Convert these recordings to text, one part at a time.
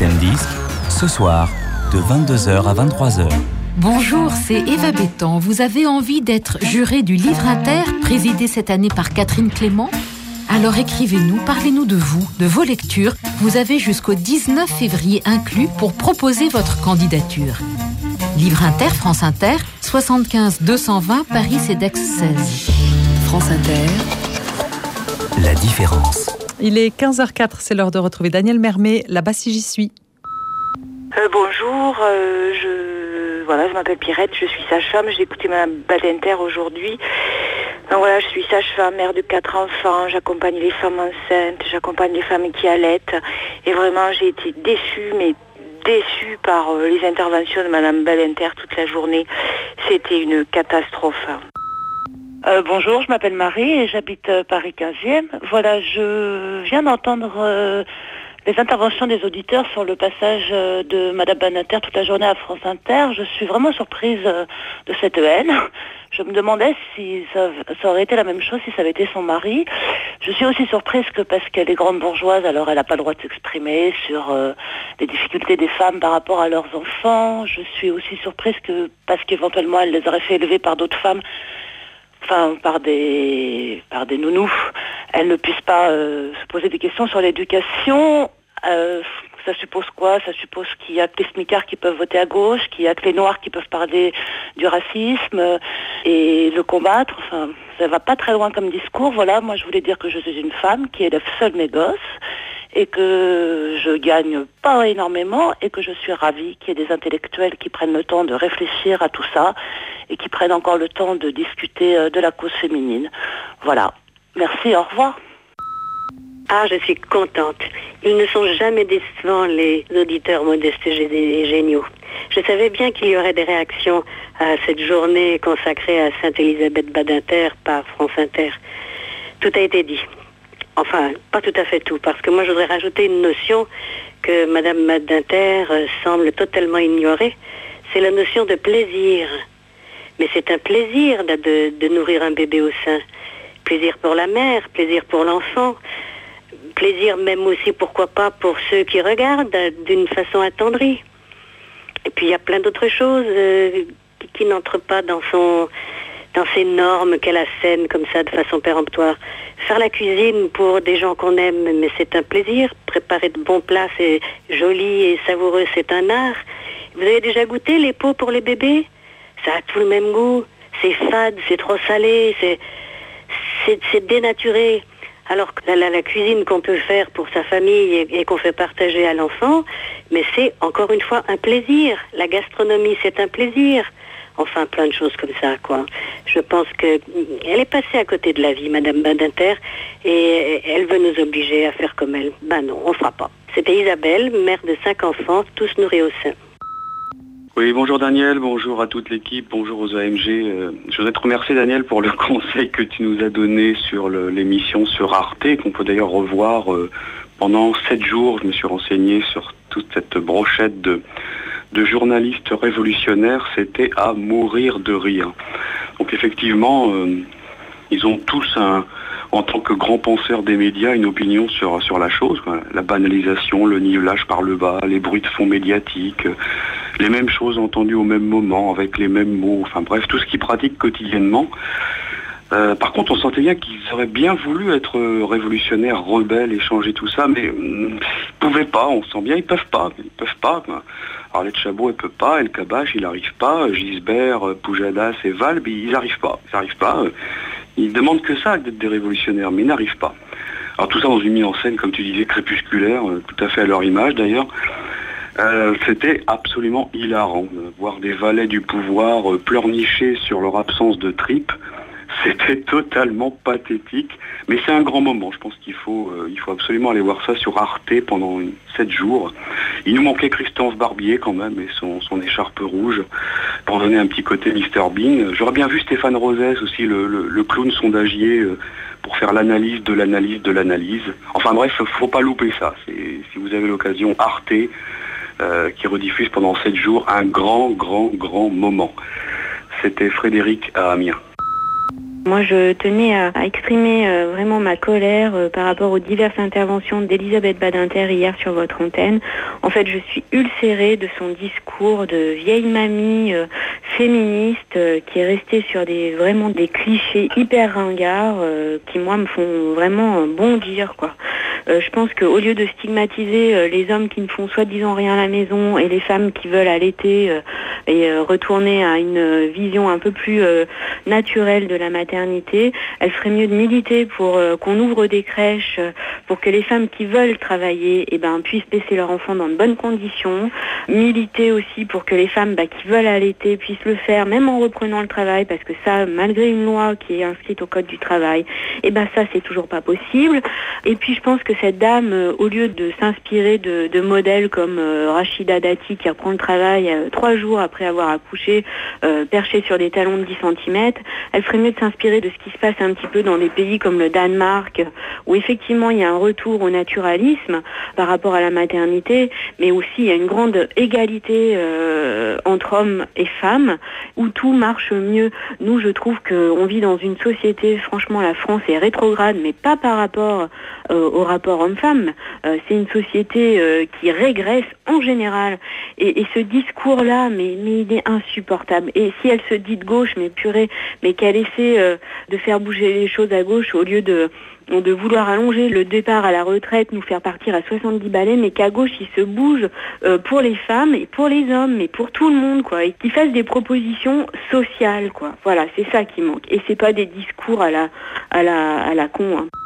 Deuxième disque, ce soir, de 22h à 23h. Bonjour, c'est Eva Bétan. Vous avez envie d'être juré du Livre Inter, présidé cette année par Catherine Clément ? Alors écrivez-nous, parlez-nous de vous, de vos lectures. Vous avez jusqu'au 19 février inclus pour proposer votre candidature. Livre Inter, France Inter, 75 220 Paris CEDEX 16. France Inter. La différence. Il est 15h04, c'est l'heure de retrouver Daniel Mermet, là-bas si j'y suis. Bonjour, je m'appelle Pierrette, je suis sage-femme, j'ai écouté Madame Badinter aujourd'hui. Donc voilà, je suis sage-femme, mère de 4 enfants, j'accompagne les femmes enceintes, j'accompagne les femmes qui allaitent. Et vraiment, j'ai été déçue par les interventions de Madame Badinter toute la journée. C'était une catastrophe. Bonjour, je m'appelle Marie et j'habite Paris 15e. Voilà, je viens d'entendre les interventions des auditeurs sur le passage de Madame Badinter toute la journée à France Inter. Je suis vraiment surprise de cette haine. Je me demandais si ça aurait été la même chose si ça avait été son mari. Je suis aussi surprise que parce qu'elle est grande bourgeoise, alors elle n'a pas le droit de s'exprimer sur les difficultés des femmes par rapport à leurs enfants. Je suis aussi surprise que parce qu'éventuellement elle les aurait fait élever par d'autres femmes, par des nounous, elle ne puisse pas se poser des questions sur l'éducation. Ça suppose quoi ? Ça suppose qu'il y a que les smicards qui peuvent voter à gauche, qu'il y a que les noirs qui peuvent parler du racisme et le combattre. Enfin, ça va pas très loin comme discours. Voilà, moi je voulais dire que je suis une femme qui élève seule mes gosses et que je gagne pas énormément et que je suis ravie qu'il y ait des intellectuels qui prennent le temps de réfléchir à tout ça et qui prennent encore le temps de discuter de la cause féminine. Voilà. Merci, au revoir. Ah, je suis contente. Ils ne sont jamais décevants, les auditeurs modestes et géniaux. Je savais bien qu'il y aurait des réactions à cette journée consacrée à Sainte-Élisabeth Badinter par France Inter. Tout a été dit. Enfin, pas tout à fait tout, parce que moi je voudrais rajouter une notion que Madame Badinter semble totalement ignorer. C'est la notion de plaisir. Mais c'est un plaisir de nourrir un bébé au sein. Plaisir pour la mère, plaisir pour l'enfant. Plaisir même aussi, pourquoi pas, pour ceux qui regardent d'une façon attendrie. Et puis il y a plein d'autres choses qui n'entrent pas dans ces normes qu'elle assène comme ça de façon péremptoire. Faire la cuisine pour des gens qu'on aime, mais c'est un plaisir. Préparer de bons plats, c'est joli et savoureux, c'est un art. Vous avez déjà goûté les pots pour les bébés ? Ça a tout le même goût. C'est fade, c'est trop salé, c'est dénaturé. Alors que la cuisine qu'on peut faire pour sa famille et qu'on fait partager à l'enfant, mais c'est encore une fois un plaisir. La gastronomie, c'est un plaisir. Enfin, plein de choses comme ça, quoi. Je pense qu'elle est passée à côté de la vie, Madame Badinter, et elle veut nous obliger à faire comme elle. Ben non, on ne fera pas. C'était Isabelle, mère de 5 enfants, tous nourris au sein. Oui, bonjour Daniel, bonjour à toute l'équipe, bonjour aux AMG. Je voudrais te remercier Daniel pour le conseil que tu nous as donné sur l'émission sur Arte, qu'on peut d'ailleurs revoir pendant 7 jours. Je me suis renseigné sur toute cette brochette de journalistes révolutionnaires, c'était à mourir de rire. Donc effectivement, ils ont tous en tant que grands penseurs des médias, une opinion sur la chose, quoi. La banalisation, le nivelage par le bas, les bruits de fond médiatiques, les mêmes choses entendues au même moment, avec les mêmes mots, enfin bref, tout ce qu'ils pratiquent quotidiennement. Par contre, on sentait bien qu'ils auraient bien voulu être révolutionnaires, rebelles et changer tout ça, mais ils pouvaient pas, on sent bien, ils peuvent pas. Quoi. Arlette Chabot, elle peut pas, El Kabbach, il n'arrive pas, Gisbert, Poujadas et Valb, ils n'arrivent pas. Ils demandent que ça, d'être des révolutionnaires, mais ils n'arrivent pas. Alors tout ça dans une mise en scène, comme tu disais, crépusculaire, tout à fait à leur image d'ailleurs. C'était absolument hilarant de voir des valets du pouvoir pleurnicher sur leur absence de tripes. C'était totalement pathétique, mais c'est un grand moment. Je pense qu'il faut absolument aller voir ça sur Arte pendant 7 jours. Il nous manquait Christophe Barbier quand même et son écharpe rouge pour donner un petit côté Mr Bean. J'aurais bien vu Stéphane Rosès aussi, le clown sondagier, pour faire l'analyse de l'analyse de l'analyse. Enfin bref, faut pas louper ça. Si vous avez l'occasion, Arte, qui rediffuse pendant 7 jours un grand moment. C'était Frédéric à Amiens. Moi, je tenais à exprimer vraiment ma colère par rapport aux diverses interventions d'Elisabeth Badinter hier sur votre antenne. En fait, je suis ulcérée de son discours de vieille mamie féministe qui est restée sur vraiment des clichés hyper ringards qui, moi, me font vraiment bondir, quoi. Je pense qu'au lieu de stigmatiser les hommes qui ne font soi-disant rien à la maison et les femmes qui veulent allaiter et retourner à une vision un peu plus naturelle de la maternité, elle ferait mieux de militer pour qu'on ouvre des crèches, pour que les femmes qui veulent travailler puissent laisser leurs enfants dans de bonnes conditions, militer aussi pour que les femmes qui veulent allaiter puissent le faire même en reprenant le travail, parce que ça, malgré une loi qui est inscrite au Code du travail, ça c'est toujours pas possible. Et puis je pense que cette dame, au lieu de s'inspirer de modèles comme Rachida Dati qui reprend le travail 3 jours après avoir accouché, perché sur des talons de 10 cm, elle ferait mieux de s'inspirer de ce qui se passe un petit peu dans des pays comme le Danemark, où effectivement il y a un retour au naturalisme par rapport à la maternité, mais aussi il y a une grande égalité entre hommes et femmes, où tout marche mieux. Nous, je trouve qu'on vit dans une société, franchement, la France est rétrograde, mais pas par rapport au rapport homme-femme. C'est une société qui régresse en général. Et ce discours-là, mais il est insupportable. Et si elle se dit de gauche, mais purée, mais qu'elle essaie de faire bouger les choses à gauche au lieu de vouloir allonger le départ à la retraite, nous faire partir à 70 balais, mais qu'à gauche, il se bouge pour les femmes et pour les hommes, mais pour tout le monde, quoi. Et qu'ils fassent des propositions sociales, quoi. Voilà, c'est ça qui manque. Et c'est pas des discours à la con, hein.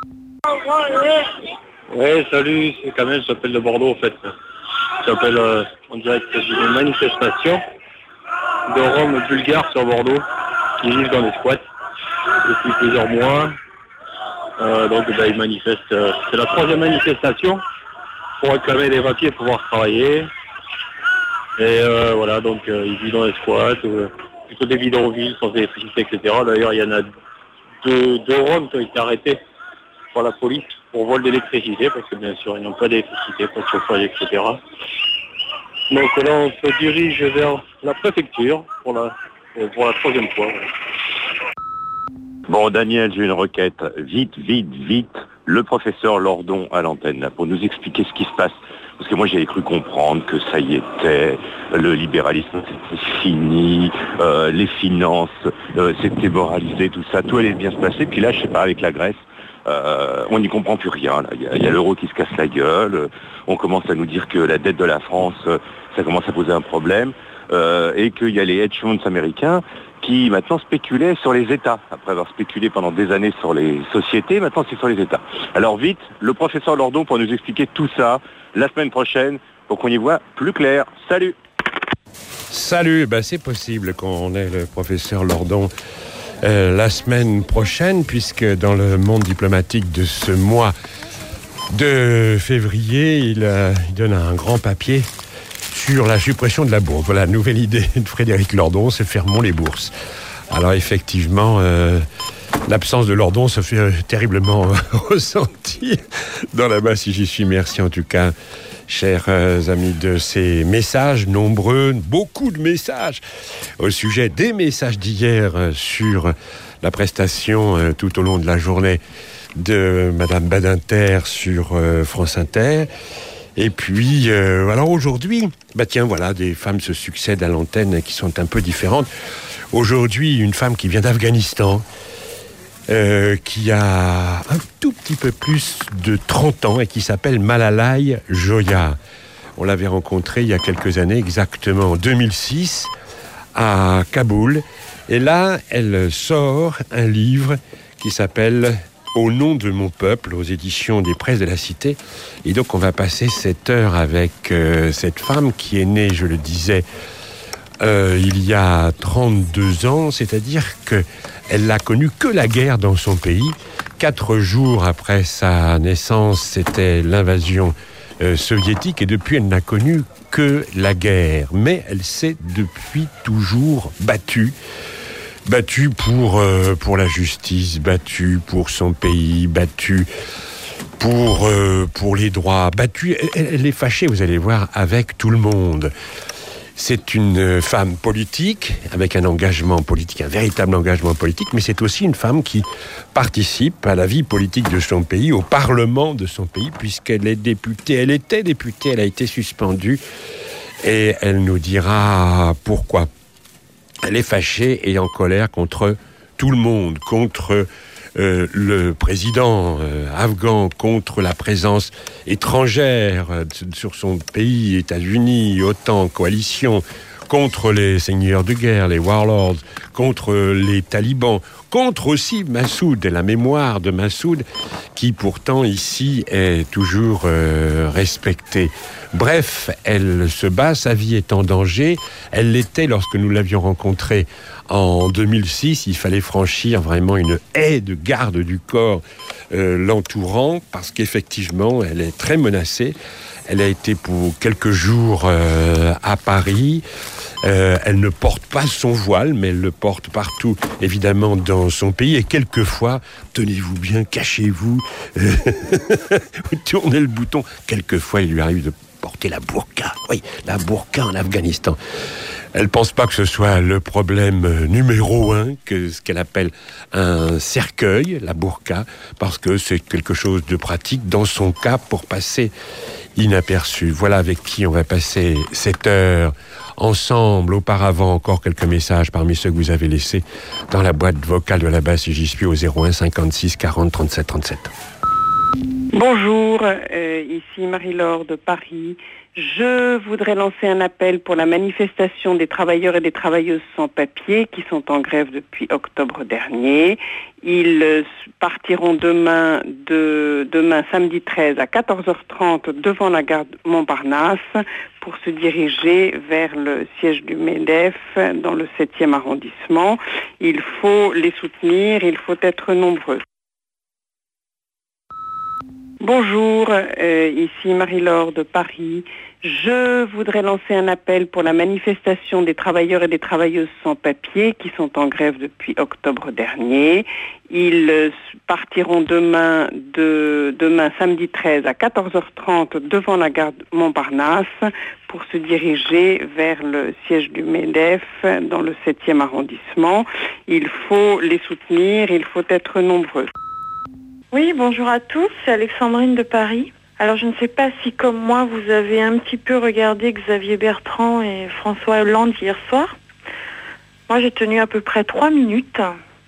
Ouais, salut, c'est Kamel, je t'appelle de Bordeaux, en fait. Je t'appelle en direct d'une manifestation de Roms bulgares sur Bordeaux qui vivent dans les squats depuis plusieurs mois. Ils manifestent. C'est la 3e manifestation pour réclamer des papiers et pouvoir travailler. Et ils vivent dans les squats, plutôt des bidonvilles sans électricité, etc. D'ailleurs, il y en a deux Roms qui ont été arrêtés par la police pour vol d'électricité, parce que bien sûr, ils n'ont pas d'électricité, pas de chauffage, etc. Donc là, on se dirige vers la préfecture pour la 3e fois. Bon, Daniel, j'ai une requête. Vite, le professeur Lordon à l'antenne, là, pour nous expliquer ce qui se passe. Parce que moi, j'avais cru comprendre que ça y était, le libéralisme, c'était fini, les finances, c'était moralisé, tout ça, tout allait bien se passer. Puis là, je sais pas, avec la Grèce, on n'y comprend plus rien. Il y a l'euro qui se casse la gueule, on commence à nous dire que la dette de la France, ça commence à poser un problème, et qu'il y a les hedge funds américains qui maintenant spéculaient sur les États. Après avoir spéculé pendant des années sur les sociétés, maintenant c'est sur les États. Alors vite, le professeur Lordon pour nous expliquer tout ça la semaine prochaine, pour qu'on y voit plus clair. Salut. C'est possible qu'on ait le professeur Lordon la semaine prochaine, puisque dans le monde diplomatique de ce mois de février, il donne un grand papier sur la suppression de la bourse. Voilà, nouvelle idée de Frédéric Lordon, c'est fermons les bourses. Alors effectivement, l'absence de Lordon se fait terriblement ressentir dans la masse. J'y suis. Merci en tout cas, chers amis, de ces messages nombreux, beaucoup de messages au sujet des messages d'hier sur la prestation tout au long de la journée de Madame Badinter sur France Inter. Et puis, alors aujourd'hui, des femmes se succèdent à l'antenne qui sont un peu différentes. Aujourd'hui, une femme qui vient d'Afghanistan, qui a un tout petit peu plus de 30 ans et qui s'appelle Malalai Joya. On l'avait rencontrée il y a quelques années, exactement en 2006, à Kaboul. Et là, elle sort un livre qui s'appelle « Au nom de mon peuple » aux éditions des Presses de la Cité. Et donc, on va passer cette heure avec cette femme qui est née, je le disais, il y a 32 ans, c'est-à-dire qu'elle n'a connu que la guerre dans son pays. 4 jours après sa naissance, c'était l'invasion soviétique, et depuis, elle n'a connu que la guerre. Mais elle s'est depuis toujours battue pour la justice, battue pour son pays, battue pour les droits, battue. Elle est fâchée, vous allez voir, avec tout le monde. C'est une femme politique, avec un engagement politique, un véritable engagement politique, mais c'est aussi une femme qui participe à la vie politique de son pays, au Parlement de son pays, puisqu'elle est députée. Elle était députée, elle a été suspendue, et elle nous dira pourquoi. Elle est fâchée et en colère contre tout le monde, contre le président afghan, contre la présence étrangère sur son pays, États-Unis, OTAN, coalition, contre les seigneurs de guerre, les warlords, contre les talibans, contre aussi Massoud et la mémoire de Massoud, qui pourtant ici est toujours respectée. Bref, elle se bat, sa vie est en danger. Elle l'était lorsque nous l'avions rencontrée en 2006. Il fallait franchir vraiment une haie de garde du corps l'entourant, parce qu'effectivement, elle est très menacée. Elle a été pour quelques jours à Paris. Elle ne porte pas son voile, mais elle le porte partout, évidemment, dans son pays. Et quelquefois, tenez-vous bien, cachez-vous, vous tournez le bouton. Quelquefois, il lui arrive de porter la burqa. Oui, la burqa en Afghanistan. Elle ne pense pas que ce soit le problème numéro 1, que ce qu'elle appelle un cercueil, la burqa, parce que c'est quelque chose de pratique dans son cas pour passer inaperçu. Voilà avec qui on va passer cette heure ensemble. Auparavant, encore quelques messages parmi ceux que vous avez laissés dans la boîte vocale de la base j'y suis au 01 56 40 37 37. Bonjour, ici Marie-Laure de Paris. Je voudrais lancer un appel pour la manifestation des travailleurs et des travailleuses sans papier qui sont en grève depuis octobre dernier. Ils partiront demain samedi 13 à 14h30 devant la gare Montparnasse pour se diriger vers le siège du MEDEF dans le 7e arrondissement. Il faut les soutenir, il faut être nombreux. Bonjour, ici Marie-Laure de Paris. Je voudrais lancer un appel pour la manifestation des travailleurs et des travailleuses sans papier qui sont en grève depuis octobre dernier. Ils partiront demain samedi 13 à 14h30 devant la gare Montparnasse pour se diriger vers le siège du MEDEF dans le 7e arrondissement. Il faut les soutenir, il faut être nombreux. Oui, bonjour à tous, c'est Alexandrine de Paris. Alors je ne sais pas si comme moi vous avez un petit peu regardé Xavier Bertrand et François Hollande hier soir. Moi j'ai tenu à peu près 3 minutes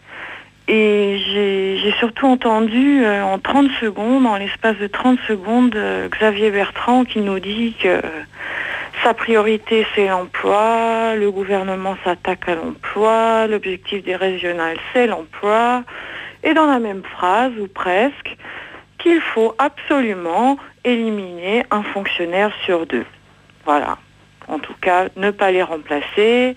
et j'ai surtout entendu en 30 secondes, en l'espace de 30 secondes, Xavier Bertrand qui nous dit que sa priorité c'est l'emploi, le gouvernement s'attaque à l'emploi, l'objectif des régionales c'est l'emploi. Et dans la même phrase, ou presque, qu'il faut absolument éliminer un fonctionnaire sur 2. Voilà. En tout cas, ne pas les remplacer,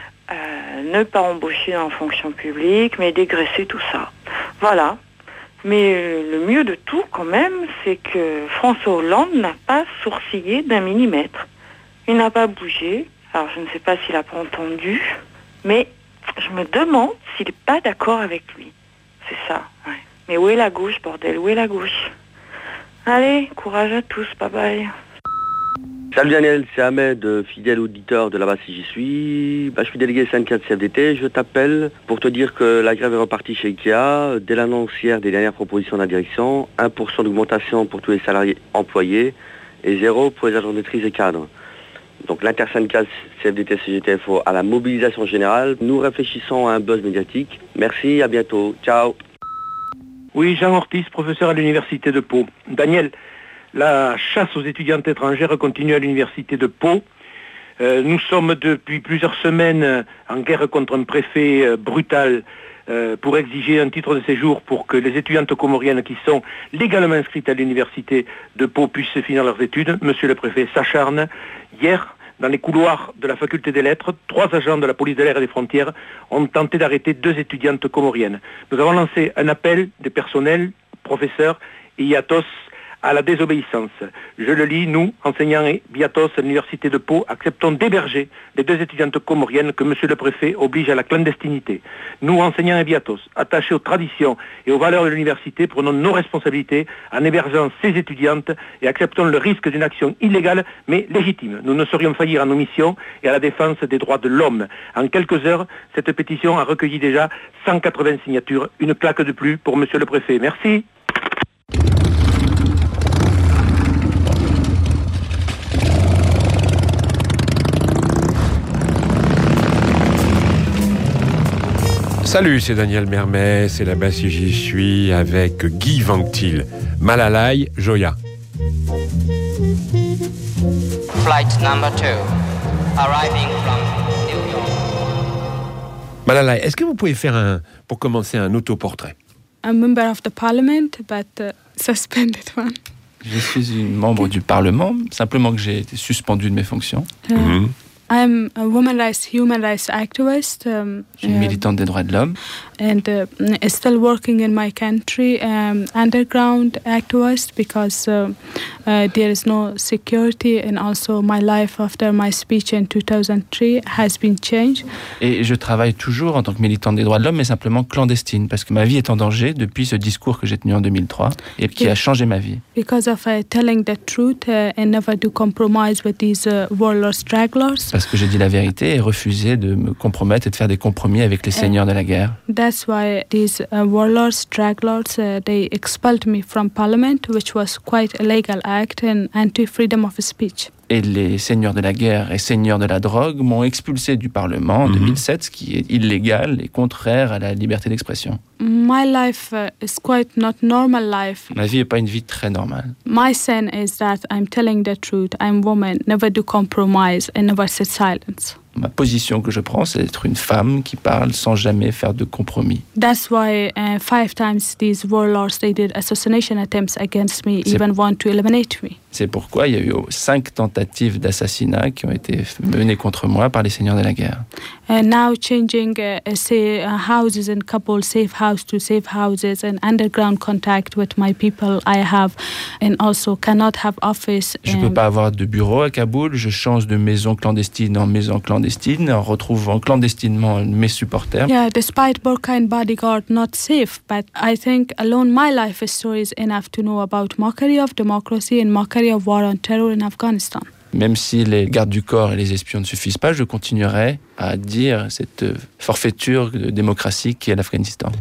ne pas embaucher dans la fonction publique, mais dégraisser tout ça. Voilà. Mais le mieux de tout, quand même, c'est que François Hollande n'a pas sourcillé d'un millimètre. Il n'a pas bougé. Alors, je ne sais pas s'il n'a pas entendu, mais je me demande s'il n'est pas d'accord avec lui. C'est ça, ouais. Mais où est la gauche, bordel? Où est la gauche? Allez, courage à tous, bye bye. Salut Daniel, c'est Ahmed, fidèle auditeur de là-bas si j'y suis. Je suis délégué syndicat de CFDT. Je t'appelle pour te dire que la grève est repartie chez Ikea. Dès l'annonce hier des dernières propositions de la direction, 1% d'augmentation pour tous les salariés employés et 0 pour les agents de maîtrise et cadres. Donc l'intersyndicale CFDT-CGTFO à la mobilisation générale. Nous réfléchissons à un buzz médiatique. Merci, à bientôt. Ciao. Oui, Jean Ortiz, professeur à l'université de Pau. Daniel, la chasse aux étudiantes étrangères continue à l'université de Pau. Nous sommes depuis plusieurs semaines en guerre contre un préfet brutal pour exiger un titre de séjour pour que les étudiantes comoriennes qui sont légalement inscrites à l'université de Pau puissent finir leurs études. Monsieur le préfet s'acharne. Hier, dans les couloirs de la faculté des lettres, 3 agents de la police de l'air et des frontières ont tenté d'arrêter 2 étudiantes comoriennes. Nous avons lancé un appel des personnels, professeurs et IATOS à la désobéissance. Je le lis, nous, enseignants et biatos à l'université de Pau, acceptons d'héberger les 2 étudiantes comoriennes que monsieur le préfet oblige à la clandestinité. Nous, enseignants et biatos, attachés aux traditions et aux valeurs de l'université, prenons nos responsabilités en hébergeant ces étudiantes et acceptons le risque d'une action illégale mais légitime. Nous ne saurions faillir à nos missions et à la défense des droits de l'homme. En quelques heures, cette pétition a recueilli déjà 180 signatures. Une claque de plus pour monsieur le préfet. Merci. Salut, c'est Daniel Mermet, c'est là-bas si j'y suis avec Guy Vanctil, Malalai, Joya. Flight number 2, arriving from New York. Malalai, est-ce que vous pouvez faire pour commencer un autoportrait? I'm a member of the parliament, but suspended one. Je suis une membre du Parlement, simplement que j'ai été suspendu de mes fonctions. I'm a human rights activist. Je suis une militante des droits de l'homme. And still working in my country, underground activist, because there is no security, and also my life after my speech in 2003 has been changed. Et je travaille toujours en tant que militante des droits de l'homme, mais simplement clandestine, parce que ma vie est en danger depuis ce discours que j'ai tenu en 2003 et qui a changé ma vie. Because of telling the truth and never to compromise with these warlord stragglers. Parce que j'ai dit la vérité et refusé de me compromettre et de faire des compromis avec les seigneurs de la guerre. That's why these warlords, stragglers, they expelled me from parliament, which was quite a legal act and anti-freedom of speech. Et les seigneurs de la guerre et seigneurs de la drogue m'ont expulsé du Parlement en 2007, ce qui est illégal et contraire à la liberté d'expression. My life is quite not normal life. Ma vie n'est pas une vie très normale. My sin is that I'm telling the truth. I'm woman, never do compromise and never sit silence. Ma position que je prends, c'est d'être une femme qui parle sans jamais faire de compromis. That's why 5 times these warlords, they did assassination attempts against me, even want to eliminate me. C'est pourquoi il y a eu 5 tentatives d'assassinat qui ont été menées contre moi par les seigneurs de la guerre. And now changing houses in Kabul, safe house to safe houses, and underground contact with my people I have, and also cannot have office. Je ne peux pas avoir de bureau à Kaboul, je change de maison clandestine en maison clandestine, en retrouvant clandestinement mes supporters. Yeah, despite Burqa and bodyguard not safe, but I think alone my life story is enough to know about mockery of democracy and mockery of war on terror in Afghanistan. Même si les gardes du corps et les espions ne suffisent pas, je continuerai à dire cette forfaiture de démocratie qui est l'Afghanistan.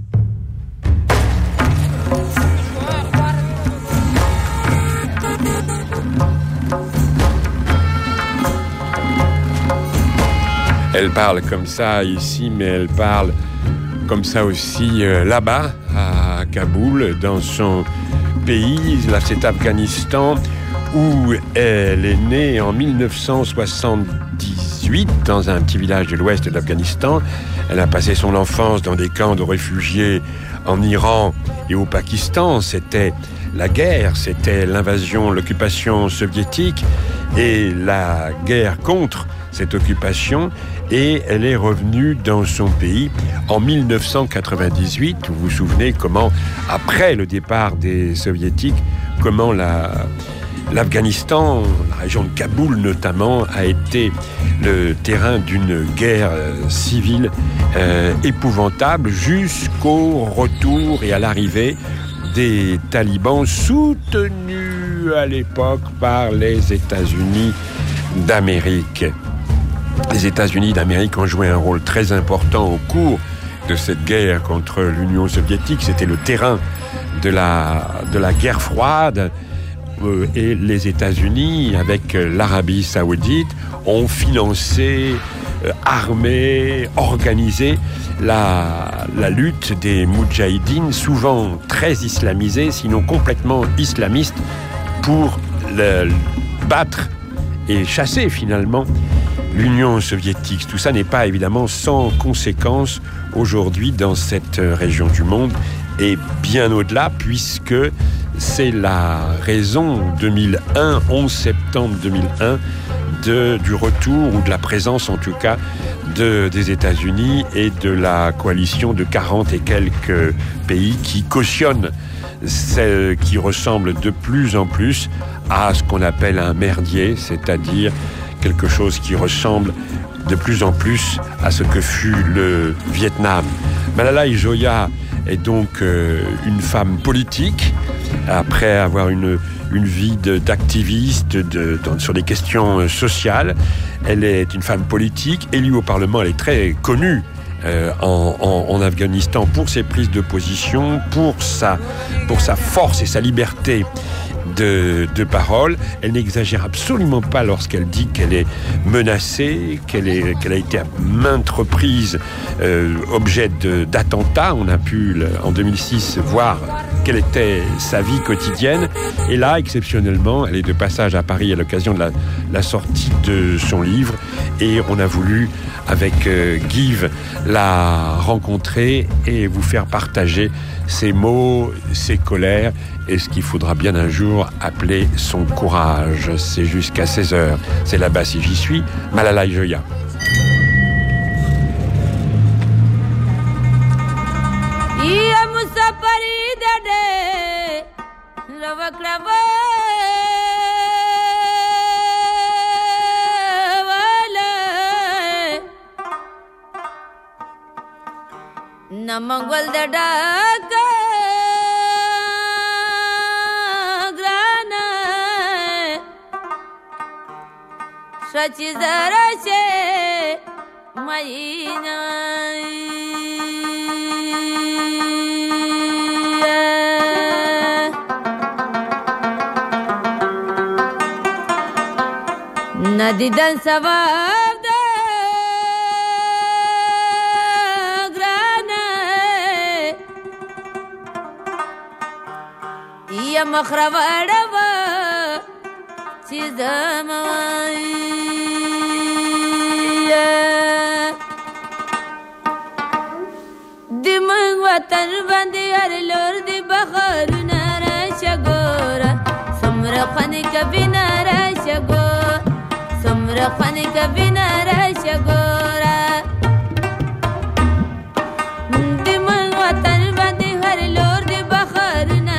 Elle parle comme ça ici, mais elle parle comme ça aussi là-bas, à Kaboul, dans son pays. Là, c'est Afghanistan, où elle est née en 1978, dans un petit village de l'ouest de l'Afghanistan. Elle a passé son enfance dans des camps de réfugiés en Iran et au Pakistan. C'était la guerre, c'était l'invasion, l'occupation soviétique et la guerre contre cette occupation. Et elle est revenue dans son pays en 1998. Vous vous souvenez comment, après le départ des soviétiques, comment l'Afghanistan, la région de Kaboul notamment, a été le terrain d'une guerre civile épouvantable jusqu'au retour et à l'arrivée des talibans soutenus à l'époque par les États-Unis d'Amérique. Les États-Unis d'Amérique ont joué un rôle très important au cours de cette guerre contre l'Union soviétique. C'était le terrain de la guerre froide. Et les États-Unis, avec l'Arabie saoudite, ont financé, armé, organisé la lutte des moudjahidines, souvent très islamisés, sinon complètement islamistes, pour battre et chasser finalement l'Union soviétique. Tout ça n'est pas évidemment sans conséquences aujourd'hui dans cette région du monde et bien au-delà, puisque c'est la raison 2001, 11 septembre 2001, du retour ou de la présence en tout cas des États-Unis et de la coalition de 40 et quelques pays qui cautionnent celle qui ressemble de plus en plus à ce qu'on appelle un merdier, c'est-à-dire quelque chose qui ressemble de plus en plus à ce que fut le Vietnam. Malalai Joya est donc une femme politique, après avoir une vie d'activiste sur des questions sociales. Elle est une femme politique, élue au Parlement, elle est très connue en Afghanistan pour ses prises de position, pour sa force et sa liberté de parole. Elle n'exagère absolument pas lorsqu'elle dit qu'elle est menacée, qu'elle a été à maintes reprises objet d'attentats. On a pu, en 2006, voir quelle était sa vie quotidienne. Et là, exceptionnellement, elle est de passage à Paris à l'occasion de la sortie de son livre. Et on a voulu, avec Give, la rencontrer et vous faire partager ses mots, ses colères et ce qu'il faudra bien un jour appeler son courage. C'est jusqu'à 16h. C'est là-bas si j'y suis. Malalai Joya. Namangwal da daga grana shachi zarache mayina nadidan savar ya makhrawadawa chizamaya dimang watan bandi arlor di bakharuna rashagora samra khani kabina rashagora samra khani kabina rashagora dimang watan bandi arlor di bakharuna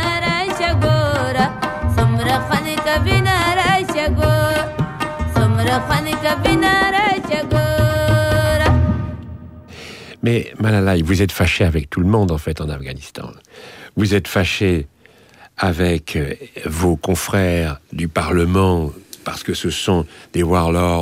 Mais Malalai, vous êtes fâché avec tout le monde en fait en Afghanistan. Vous êtes fâché avec vos confrères du Parlement parce que ce sont des warlords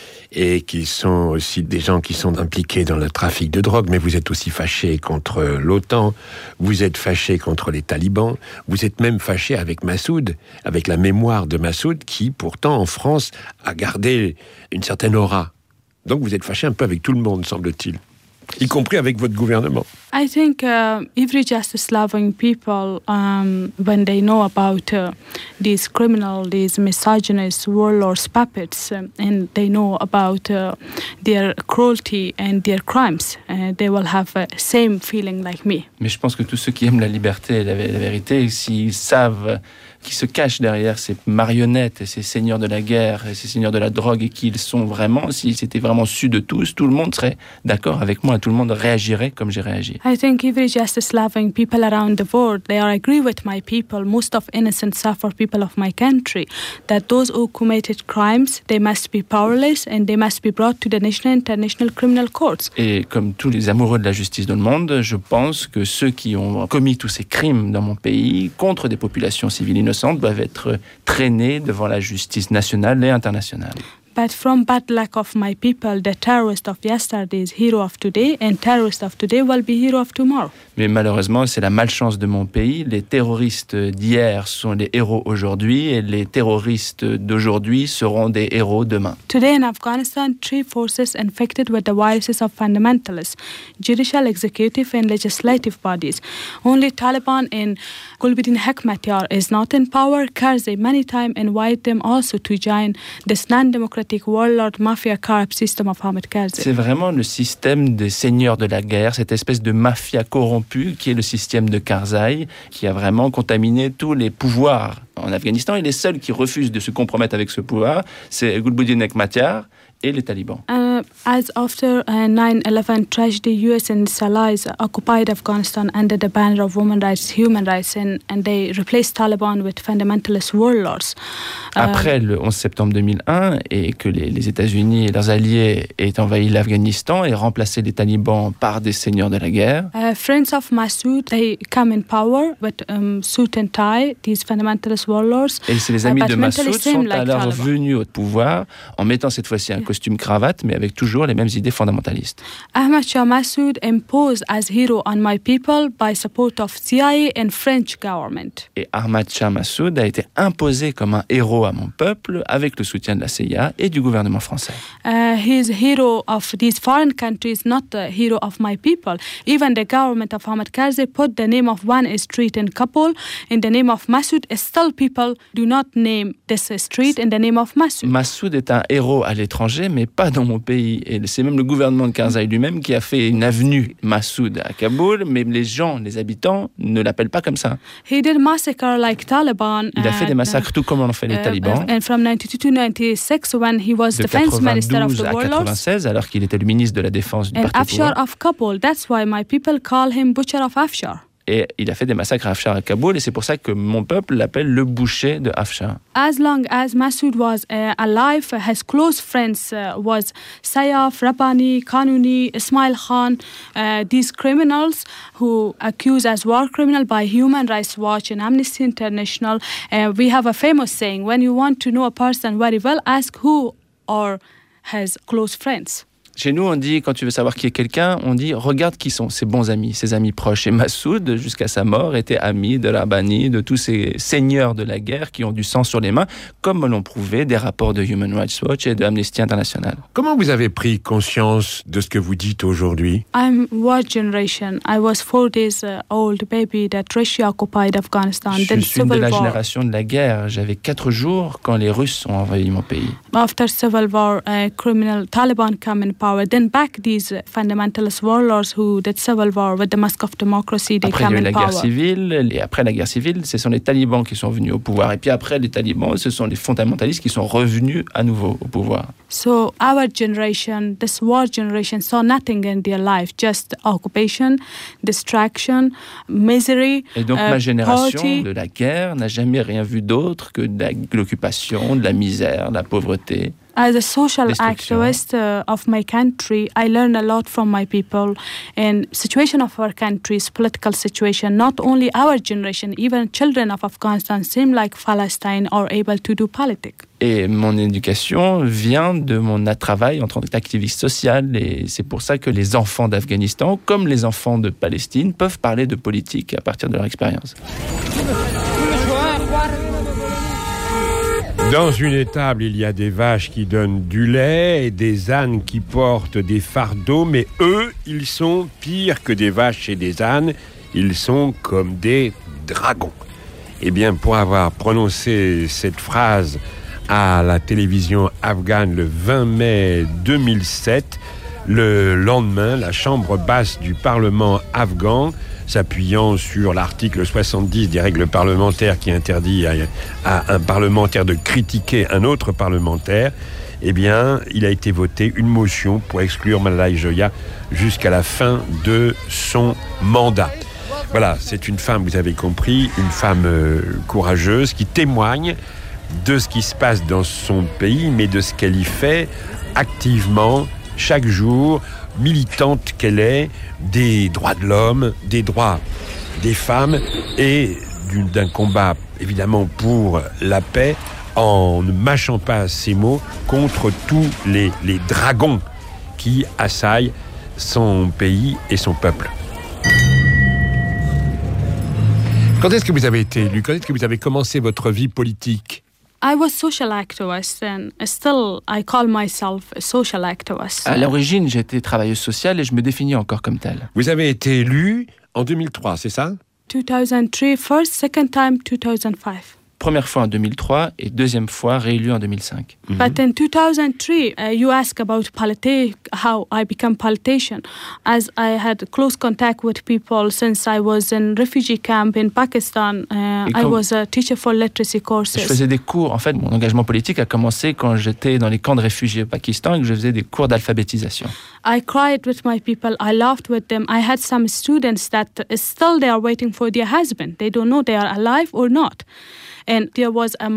et qui sont aussi des gens qui sont impliqués dans le trafic de drogue, mais vous êtes aussi fâché contre l'OTAN, vous êtes fâché contre les talibans, vous êtes même fâché avec Massoud, avec la mémoire de Massoud, qui pourtant en France a gardé une certaine aura. Donc vous êtes fâché un peu avec tout le monde, semble-t-il, y compris avec votre gouvernement. I think every justice-loving people, when they know about these criminals, these misogynist warlords, puppets, and they know about their cruelty and their crimes, they will have the same feeling like me. Mais je pense que tous ceux qui aiment la liberté et la vérité, s'ils savent qui se cachent derrière ces marionnettes et ces seigneurs de la guerre et ces seigneurs de la drogue et qui ils sont vraiment, si c'était vraiment su de tous, tout le monde serait d'accord avec moi, tout le monde réagirait comme j'ai réagi. I think every justice-loving people around the world, they agree with my people, most of innocent suffer people of my country, that those who committed crimes, they must be powerless and they must be brought to the national international criminal courts. Et comme tous les amoureux de la justice dans le monde, je pense que ceux qui ont commis tous ces crimes dans mon pays contre des populations civiles innocentes doivent être traînés devant la justice nationale et internationale. But from bad luck of my people, the terrorist of yesterday is hero of today, and terrorist of today will be hero of tomorrow. Mais malheureusement, c'est la malchance de mon pays. Les terroristes d'hier sont les héros aujourd'hui, et les terroristes d'aujourd'hui seront des héros demain. Today in Afghanistan, 3 forces infected with the viruses of fundamentalists: judicial, executive, and legislative bodies. Only Taliban and Gulbuddin Hekmatyar is not in power. Karzai many times invite them also to join this non-democratic autocratic warlord mafia corrupt system of Hamid Karzai. C'est vraiment le système des seigneurs de la guerre, cette espèce de mafia corrompue qui est le système de Karzai, qui a vraiment contaminé tous les pouvoirs en Afghanistan. Et les seuls qui refusent de se compromettre avec ce pouvoir, c'est Gulbuddin Hekmatyar et les talibans. As after 9/11 tragedy, US and its allies occupied Afghanistan under the banner of women's rights, human rights, and they replaced Taliban with fundamentalist warlords. Après le 11 septembre 2001 et que les États-Unis et leurs alliés aient envahi l'Afghanistan et remplacé les talibans par des seigneurs de la guerre. Friends of Massoud, they come in power with suit and tie, these fundamentalist warlords. Et c'est les amis de Massoud sont alors venus au pouvoir en mettant cette fois-ci un costume cravate, mais avec toujours les mêmes idées fondamentalistes. Ahmad Shah Massoud imposed as hero on my people by support of CIA and French government. Et Ahmad Shah Massoud a été imposé comme un héros à mon peuple avec le soutien de la CIA et du gouvernement français. He is hero of these foreign countries, not the hero of my people. Even the government of Hamid Karzai put the name of one street in Kabul in the name of Massoud. Still people do not name this street in the name of Massoud. Massoud est un héros à l'étranger, mais pas dans mon pays. Et c'est même le gouvernement de Karzai lui-même qui a fait une avenue Massoud à Kaboul, mais les gens, les habitants, ne l'appellent pas comme ça. He did massacre like Taliban. Il a fait des massacres tout comme l'ont fait les talibans. And from 92 to 96, when he was defense minister of the warlords. De 96, alors qu'il était le ministre de la défense du parti Afshar of Kabul. That's why my people call him Butcher of Afshar. Et il a fait des massacres à Afshar à Kaboul, et c'est pour ça que mon peuple l'appelle le boucher de Afshar. As long as Massoud was alive, his close friends was Sayaf, Rabbani, Kanuni, Ismail Khan, these criminals who accused as war criminal by Human Rights Watch and Amnesty International. We have a famous saying, when you want to know a person very well, ask who are his close friends. Chez nous, on dit, quand tu veux savoir qui est quelqu'un, on dit, regarde qui sont ses bons amis, ses amis proches. Et Massoud, jusqu'à sa mort, était ami de Rabbani, de tous ces seigneurs de la guerre qui ont du sang sur les mains, comme l'ont prouvé des rapports de Human Rights Watch et de Amnesty International. Comment vous avez pris conscience de ce que vous dites aujourd'hui? I'm what generation? I was 4 days old baby that Russia occupied Afghanistan. Je suis de la génération de la guerre. J'avais 4 jours quand les Russes ont envahi mon pays. After civil war, criminal Taliban come in power. Then back these fundamentalist warlords who did civil war with the mask of democracy, they après, come in power. Après, il y a eu la guerre civile, et après la guerre civile, ce sont les talibans qui sont venus au pouvoir. Et puis après les talibans, ce sont les fondamentalistes qui sont revenus à nouveau au pouvoir. So our generation, this war generation, saw nothing in their life, just occupation, distraction, misery, et donc ma génération poverty. De la guerre n'a jamais rien vu d'autre que de l'occupation, de la misère, de la pauvreté. As a social activist of my country, I learned a lot from my people and situation of our country's political situation. Not only our generation, even children of Afghanistan seem like Palestine are able to do politics. Et mon éducation vient de mon travail en tant qu'activiste social, et c'est pour ça que les enfants d'Afghanistan, comme les enfants de Palestine, peuvent parler de politique à partir de leur expérience. Dans une étable, il y a des vaches qui donnent du lait et des ânes qui portent des fardeaux, mais eux, ils sont pires que des vaches et des ânes, ils sont comme des dragons. Eh bien, pour avoir prononcé cette phrase à la télévision afghane le 20 mai 2007, le lendemain, la chambre basse du Parlement afghan, s'appuyant sur l'article 70 des règles parlementaires qui interdit à un parlementaire de critiquer un autre parlementaire, eh bien, il a été voté une motion pour exclure Malala Joya jusqu'à la fin de son mandat. Voilà, c'est une femme, vous avez compris, une femme courageuse qui témoigne de ce qui se passe dans son pays, mais de ce qu'elle y fait activement chaque jour, militante qu'elle est, des droits de l'homme, des droits des femmes et d'un combat évidemment pour la paix, en ne mâchant pas ses mots contre tous les dragons qui assaillent son pays et son peuple. Quand est-ce que vous avez été élu? Quand est-ce que vous avez commencé votre vie politique? I was social activist and still I call myself a social activist. À l'origine, j'étais travailleuse sociale et je me définis encore comme telle. Vous avez été élue en 2003, c'est ça? 2003, first, second time, 2005. première fois en 2003 et deuxième fois réélu en 2005. But in 2003, you asked about how I became politician. As I had close contact with people since I was in refugee camp in Pakistan. I was a teacher for literacy courses. Je faisais des cours. En fait, mon engagement politique a commencé quand j'étais dans les camps de réfugiés au Pakistan et que je faisais des cours d'alphabétisation. I cried with my people. I laughed with them. I had some students that still they are waiting for their husband. They don't know they are alive or not. And there was a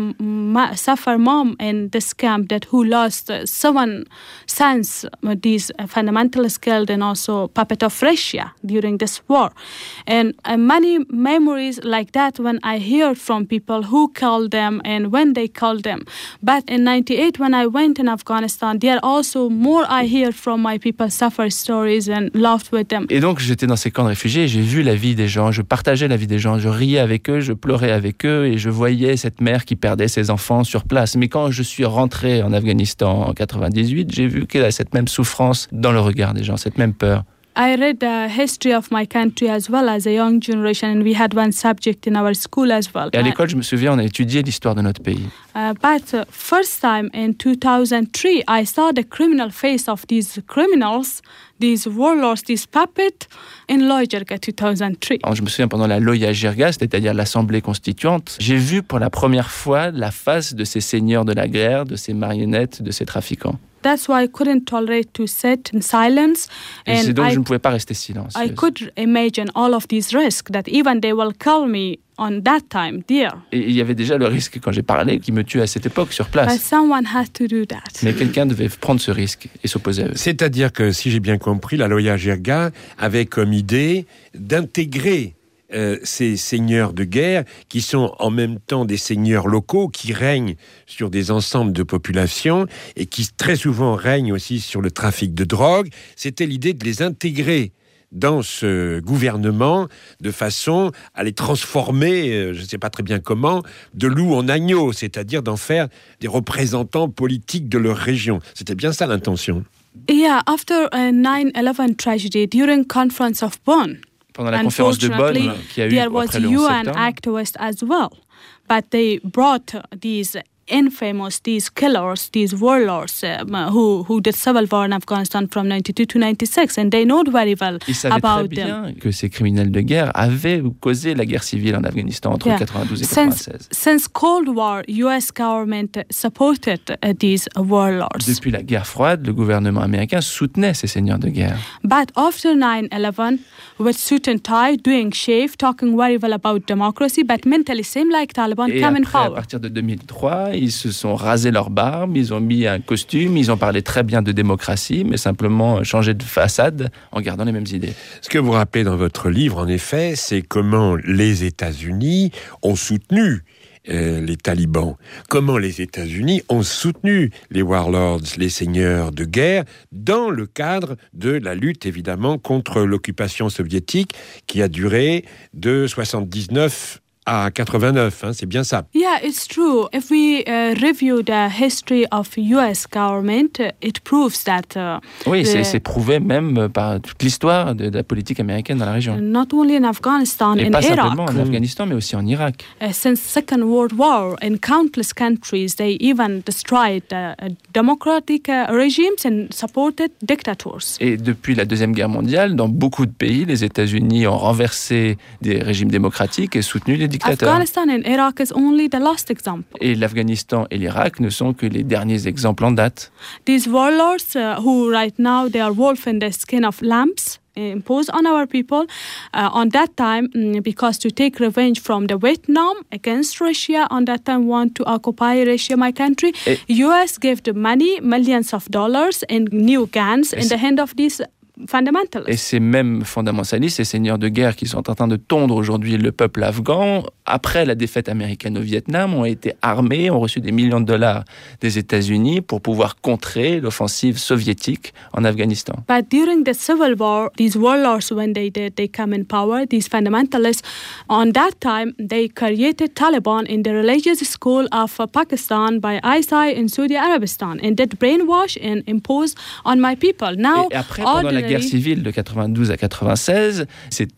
Safar mom in this camp who lost 7 sons, these fundamentalists killed, and also puppet of Russia during this war. And many memories like that when I hear from people who killed them and when they killed them. But in 98, when I went in Afghanistan, there also more I hear from my people suffer stories and laughed with them. Et donc j'étais dans ces camps de réfugiés et j'ai vu la vie des gens, je partageais la vie des gens, je riais avec eux, je pleurais avec eux et je voyais cette mère qui perdait ses enfants sur place. Mais quand je suis rentré en Afghanistan en 98, j'ai vu qu'il y a cette même souffrance dans le regard des gens, cette même peur. I read the history of my country as well as a young generation, and we had one subject in our school as well. Et à l'école, je me souviens, on a étudié l'histoire de notre pays. But first time in 2003, I saw the criminal face of these criminals, these warlords, these puppets in Loya Jirga 2003. Je me souviens pendant la Loya Jirga, c'est-à-dire l'Assemblée constituante, j'ai vu pour la première fois la face de ces seigneurs de la guerre, de ces marionnettes, de ces trafiquants. That's why I couldn't tolerate to sit in silence. Et c'est donc je ne pouvais pas rester silencieuse. I could imagine all of these risks that even they will kill me on that time there. Et il y avait déjà le risque quand j'ai parlé qui me tue à cette époque sur place. But someone had to do that. Mais quelqu'un devait prendre ce risque et s'opposer à eux. C'est-à-dire que, si j'ai bien compris, la Loya Jirga avait comme idée d'intégrer ces seigneurs de guerre qui sont en même temps des seigneurs locaux qui règnent sur des ensembles de populations et qui très souvent règnent aussi sur le trafic de drogue. C'était l'idée de les intégrer dans ce gouvernement de façon à les transformer, je ne sais pas très bien comment, de loup en agneau, c'est-à-dire d'en faire des représentants politiques de leur région. C'était bien ça l'intention. Yeah, after a 9/11 tragedy, during conference of Bonn, pendant la conférence de Bonn qui a eu après le 11 septembre. There was UN activists as well, but they brought these infamous, these killers, these warlords who did civil war in Afghanistan from 92 to 96, and they know very well Ils savaient about très bien them. Que ces criminels de guerre avaient causé la guerre civile en Afghanistan entre 92 et 96. Since Cold War, US government supported these warlords. Depuis la guerre froide, le gouvernement américain soutenait ces seigneurs de guerre. But after 9/11, with suit and tie, doing shave, talking very well about democracy, but mentally same like Taliban Et come in après, à power. partir de 2003, ils se sont rasés leur barbe, ils ont mis un costume, ils ont parlé très bien de démocratie, mais simplement changé de façade en gardant les mêmes idées. Ce que vous rappelez dans votre livre, en effet, c'est comment les États-Unis ont soutenu les talibans. Comment les États-Unis ont soutenu les warlords, les seigneurs de guerre, dans le cadre de la lutte, évidemment, contre l'occupation soviétique qui a duré de 79 à 89, c'est bien ça. Yeah, it's true. If we review the history of US government, it proves that... oui, c'est prouvé même par toute l'histoire de la politique américaine dans la région. Not only in Afghanistan, et in pas Iraq. simplement en Afghanistan, mais aussi en Irak. Since Second World War, in countless countries, they even destroyed democratic regimes and supported dictators. Et depuis la Deuxième Guerre mondiale, dans beaucoup de pays, les États-Unis ont renversé des régimes démocratiques et soutenu les dictateurs. Afghanistan and Iraq is only the last example. Et l'Afghanistan et l'Irak ne sont que les derniers exemples en date. These warlords who right now they are wolf in the skin of lambs imposed on our people on that time because to take revenge from the Vietnam against Russia on that time want to occupy Russia, my country. US gave the money, millions of dollars and new guns in the hand of these fundamentalists. Et ces mêmes fondamentalistes, ces seigneurs de guerre qui sont en train de tondre aujourd'hui le peuple afghan, après la défaite américaine au Vietnam, ont été armés, ont reçu des millions de dollars des États-Unis pour pouvoir contrer l'offensive soviétique en Afghanistan. But during the civil war, these warlords, when they come in power, these fundamentalists, on that time, they created Taliban in the religious school of Pakistan by ISI in Saudi Arabistan and did brainwash and impose on my people. Now, et après, pendant la guerre civile de 92 à 96, c'est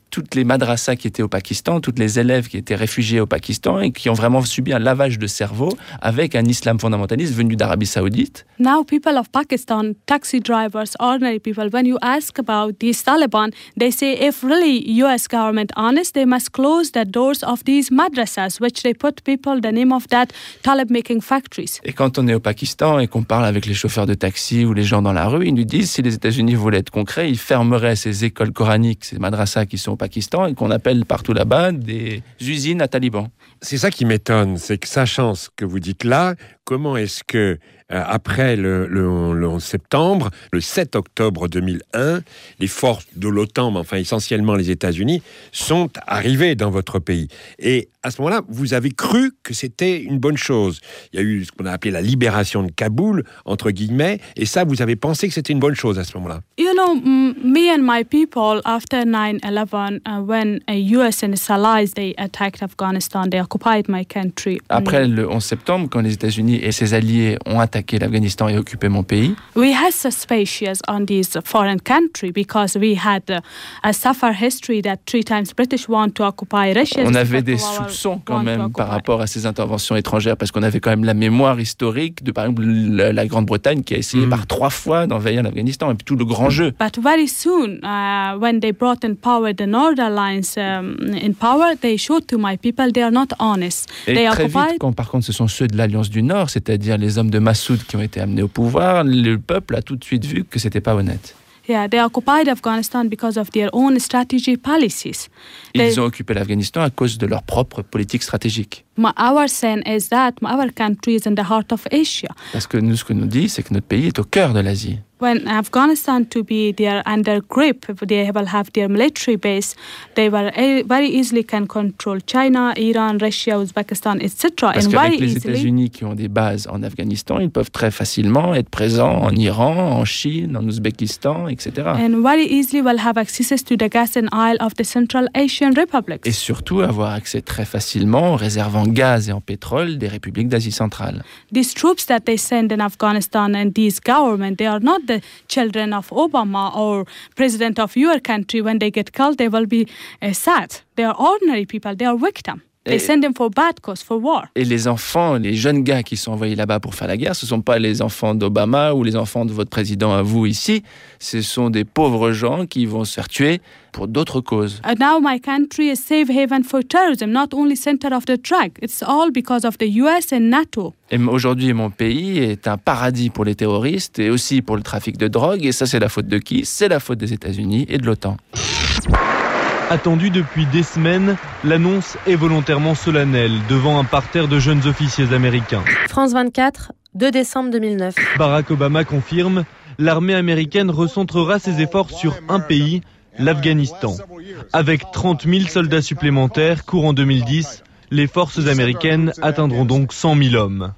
toutes les madrasas qui étaient au Pakistan, toutes les élèves qui étaient réfugiés au Pakistan et qui ont vraiment subi un lavage de cerveau avec un islam fondamentaliste venu d'Arabie Saoudite. Now people of Pakistan, taxi drivers, ordinary people, when you ask about these Taliban, they say if really US government honest, they must close the doors of these madrasas, which they put people the name of that Talib making factories. Et quand on est au Pakistan et qu'on parle avec les chauffeurs de taxi ou les gens dans la rue, ils nous disent si les États-Unis voulaient être concrets, ils fermeraient ces écoles coraniques, ces madrasas qui sont au Pakistan et qu'on appelle partout là-bas des usines à talibans. C'est ça qui m'étonne, c'est que sachant ce que vous dites là, comment est-ce que après le 11 septembre, le 7 octobre 2001, les forces de l'OTAN, mais enfin essentiellement les États-Unis, sont arrivées dans votre pays. Et à ce moment-là, vous avez cru que c'était une bonne chose. Il y a eu ce qu'on a appelé la libération de Kaboul, entre guillemets, et ça, vous avez pensé que c'était une bonne chose à ce moment-là. You know, me and my people, after 9/11, when US and its allies, they attacked Afghanistan, they occupied my country. Après le 11 septembre, quand les États-Unis et ses alliés ont attaqué l'Afghanistan et occupé mon pays, we had suspicions on this foreign country because we had a suffer history that 3 times British want to occupy Russia. On avait des soupçons quand même par rapport à ces interventions étrangères parce qu'on avait quand même la mémoire historique de par exemple la Grande-Bretagne qui a essayé par 3 fois d'envahir l'Afghanistan et puis tout le grand jeu. But very soon, when they brought in power the Northern Alliance in power, they showed to my people they are not honest. Et they très vite, quand par contre ce sont ceux de l'Alliance du Nord, c'est-à-dire les hommes de Massoud qui ont été amenés au pouvoir, le peuple a tout de suite vu que c'était pas honnête. Yeah, they occupied Afghanistan because of their own strategy policies. Ils ont occupé l'Afghanistan à cause de leur propre politique stratégique. Our sense is that our country is in the heart of Asia. Parce que nous, ce que nous dit, c'est que notre pays est au cœur de l'Asie. When Afghanistan to be their under grip, they will have their military base. They will very easily can control China, Iran, Russia, Uzbekistan, etc. Parce qu'avec les États-Unis qui ont des bases en Afghanistan, ils peuvent très facilement être présents en Iran, en Chine, en Ouzbékistan, etc. And very easily will have access to the gas and oil of the Central Asian republics. Et surtout avoir accès très facilement aux réserves en gaz et en pétrole des républiques d'Asie centrale. These troops that they send in Afghanistan and these government, they are not the children of Obama or president of your country. When they get killed, they will be sad. They are ordinary people. They are victims. They send them for bad cause, for war. Et les enfants, les jeunes gars qui sont envoyés là-bas pour faire la guerre, ce ne sont pas les enfants d'Obama ou les enfants de votre président à vous ici. Ce sont des pauvres gens qui vont se faire tuer pour d'autres causes. Now my country is safe haven for terrorism, not only center of the drug. It's all because of the US and NATO. Et aujourd'hui, mon pays est un paradis pour les terroristes et aussi pour le trafic de drogue. Et ça, c'est la faute de qui ? C'est la faute des États-Unis et de l'OTAN. Attendue depuis des semaines, l'annonce est volontairement solennelle devant un parterre de jeunes officiers américains. France 24, 2 décembre 2009. Barack Obama confirme, l'armée américaine recentrera ses efforts sur un pays, l'Afghanistan. Avec 30 000 soldats supplémentaires courant 2010, les forces américaines atteindront donc 100 000 hommes.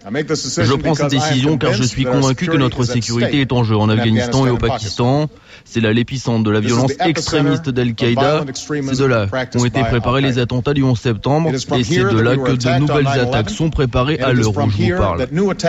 Je prends cette décision car je suis convaincu que notre sécurité est en jeu en Afghanistan et au Pakistan. C'est là l'épicentre de la violence extrémiste d'Al-Qaïda. C'est de là qu'ont été préparés les attentats du 11 septembre et c'est de là que de nouvelles attaques sont préparées à l'heure où je vous parle.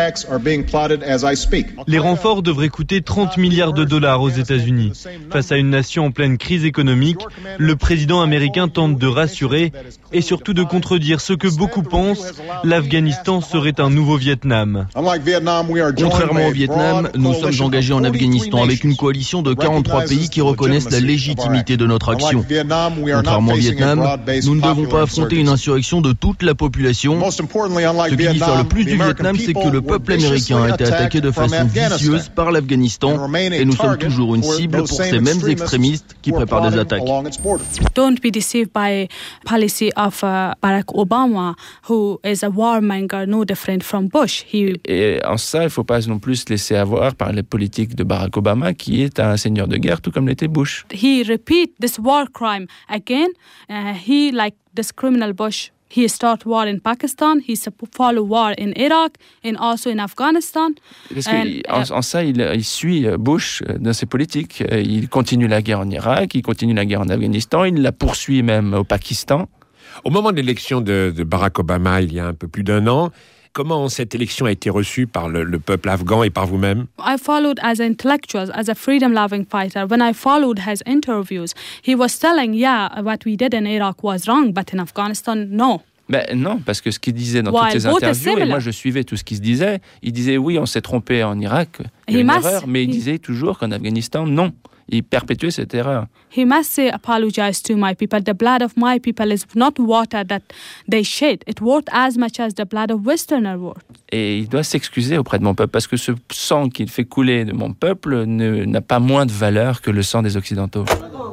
Les renforts devraient coûter 30 milliards de dollars aux États-Unis. Face à une nation en pleine crise économique, le président américain tente de rassurer et surtout de contredire ce que beaucoup pensent, l'Afghanistan serait un nouveau Vietnam. Contrairement au Vietnam, nous sommes engagés en Afghanistan avec une coalition de 43 pays qui reconnaissent la légitimité de notre action. Contrairement au Vietnam, nous ne devons pas affronter une insurrection de toute la population. Ce qui diffère le plus du Vietnam, c'est que le peuple américain a été attaqué de façon vicieuse par l'Afghanistan et nous sommes toujours une cible pour ces mêmes extrémistes qui préparent des attaques. Don't be deceived by policy of Barack Obama, who is a warmonger, no different from Bush. Et en ça, il ne faut pas non plus se laisser avoir par les politiques de Barack Obama, qui est un seigneur de guerre, tout comme l'était Bush. He repeat this war crime again. He, like this criminal Bush, he start war in Pakistan. He follow war in Iraq and also in Afghanistan. Parce qu'en ça, il suit Bush dans ses politiques. Il continue la guerre en Irak, il continue la guerre en Afghanistan, il la poursuit même au Pakistan. Au moment de l'élection de Barack Obama, il y a un peu plus d'1 an, Comment cette élection a été reçue par le peuple afghan et par vous-même? I followed as an intellectual, as a freedom-loving fighter. When I followed his interviews, he was telling, what we did in Iraq was wrong, but in Afghanistan, no. Ben non, parce que ce qu'il disait dans toutes les interviews, et moi je suivais tout ce qu'il se disait, il disait oui, on s'est trompé en Irak, il y a une erreur, mais il disait toujours qu'en Afghanistan, non. Il perpétuait cette erreur. He must say, apologize to my people. The blood of my people is not water that they shed. It worth as much as the blood of Westerners worth. Et il doit s'excuser auprès de mon peuple, parce que ce sang qu'il fait couler de mon peuple n'a pas moins de valeur que le sang des Occidentaux.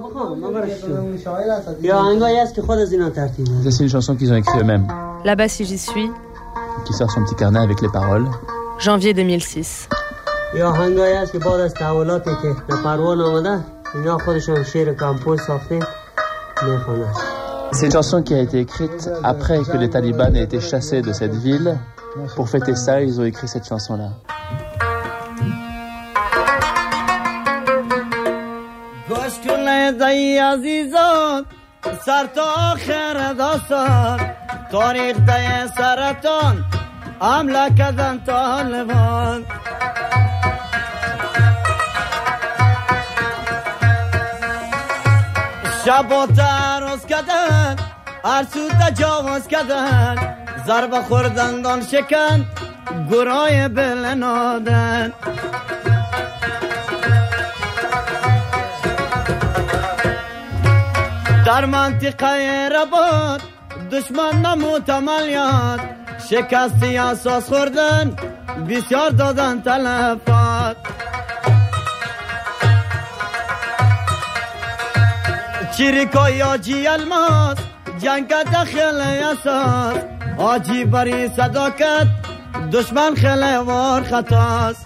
C'est une chanson qu'ils ont écrite eux-mêmes. Là-bas si j'y suis. Qui sort son petit carnet avec les paroles. Janvier 2006. C'est une chanson qui a été écrite après que les talibans aient été chassés de cette ville. Pour fêter ça, ils ont écrit cette chanson-là. شب تروز کردن ارسو تجاوز کردن ضرب خوردن دان شکن گرای بلنادن در منطقه رباط دشمن نموت عملیات شکستی اساس خوردن بسیار دادن تلفات چیریکای آجی الماس جنگ داخل اساس آجی بری صداقت دشمن خلوار خطاست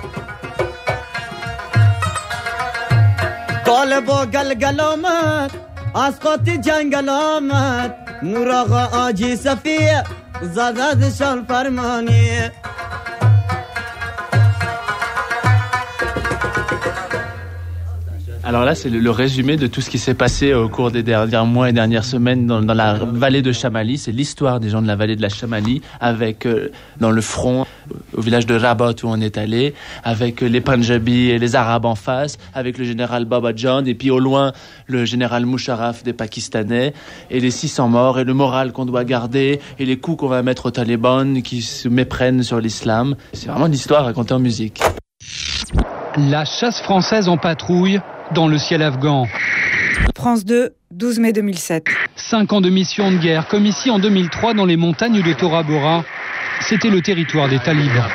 طالب و گلگل آمد از قاطی جنگل آمد نور آقا آجی صفیه زددشان فرمانیه Alors là, c'est le résumé de tout ce qui s'est passé au cours des derniers mois et dernières semaines dans la vallée de Chamali. C'est l'histoire des gens de la vallée de la Chamali, avec dans le front, au village de Rabat où on est allé, avec les Punjabis et les Arabes en face, avec le général Baba John, et puis au loin, le général Musharraf des Pakistanais, et les 600 morts, et le moral qu'on doit garder, et les coups qu'on va mettre aux talibans qui se méprennent sur l'islam. C'est vraiment l'histoire racontée en musique. La chasse française en patrouille dans le ciel afghan. France 2, 12 mai 2007. 5 ans de mission de guerre, comme ici en 2003 dans les montagnes de Tora Bora. C'était le territoire des talibans.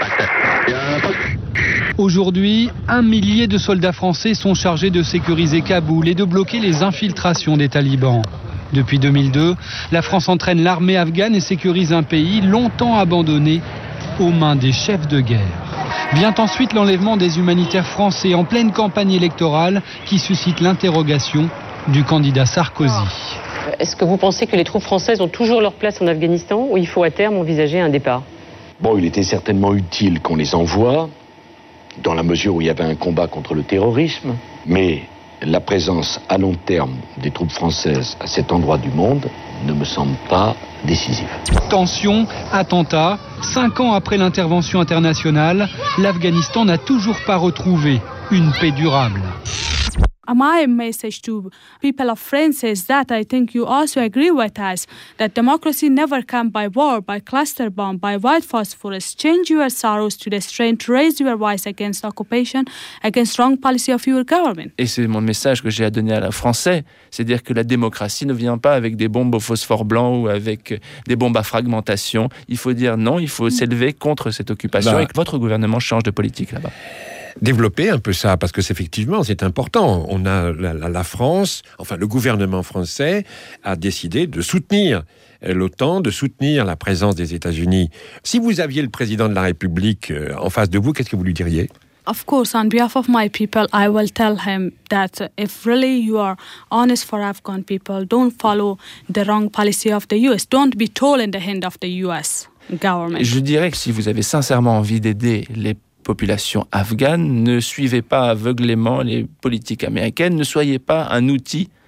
Aujourd'hui, 1 millier de soldats français sont chargés de sécuriser Kaboul et de bloquer les infiltrations des talibans. Depuis 2002, la France entraîne l'armée afghane et sécurise un pays longtemps abandonné aux mains des chefs de guerre. Vient ensuite l'enlèvement des humanitaires français en pleine campagne électorale qui suscite l'interrogation du candidat Sarkozy. Est-ce que vous pensez que les troupes françaises ont toujours leur place en Afghanistan ou il faut à terme envisager un départ? Bon, il était certainement utile qu'on les envoie, dans la mesure où il y avait un combat contre le terrorisme, mais la présence à long terme des troupes françaises à cet endroit du monde ne me semble pas décisive. Tension, attentat, 5 ans après l'intervention internationale, l'Afghanistan n'a toujours pas retrouvé une paix durable. My message to people of France is that I think you also agree with us that democracy never comes by war, by cluster bomb, by white phosphorus. Change your sorrows to restraint, raise your voice against occupation, against wrong policy of your government. Et c'est mon message que j'ai à donner à la Français, c'est dire que la démocratie ne vient pas avec des bombes au phosphore blanc ou avec des bombes à fragmentation. Il faut dire non, il faut s'élever contre cette occupation et que votre gouvernement change de politique là-bas. Développer un peu ça, parce que effectivement, c'est important. On a la France, enfin le gouvernement français a décidé de soutenir l'OTAN, de soutenir la présence des États-Unis. Si vous aviez le président de la République en face de vous, qu'est-ce que vous lui diriez? Of course, on behalf of my people, I will tell him that if really you are honest for Afghan people, don't follow the wrong policy of the US. Don't be told in the hand of the US government. Je dirais que si vous avez sincèrement envie d'aider les population afghane, ne suivez pas aveuglément les politiques américaines, ne soyez pas un outil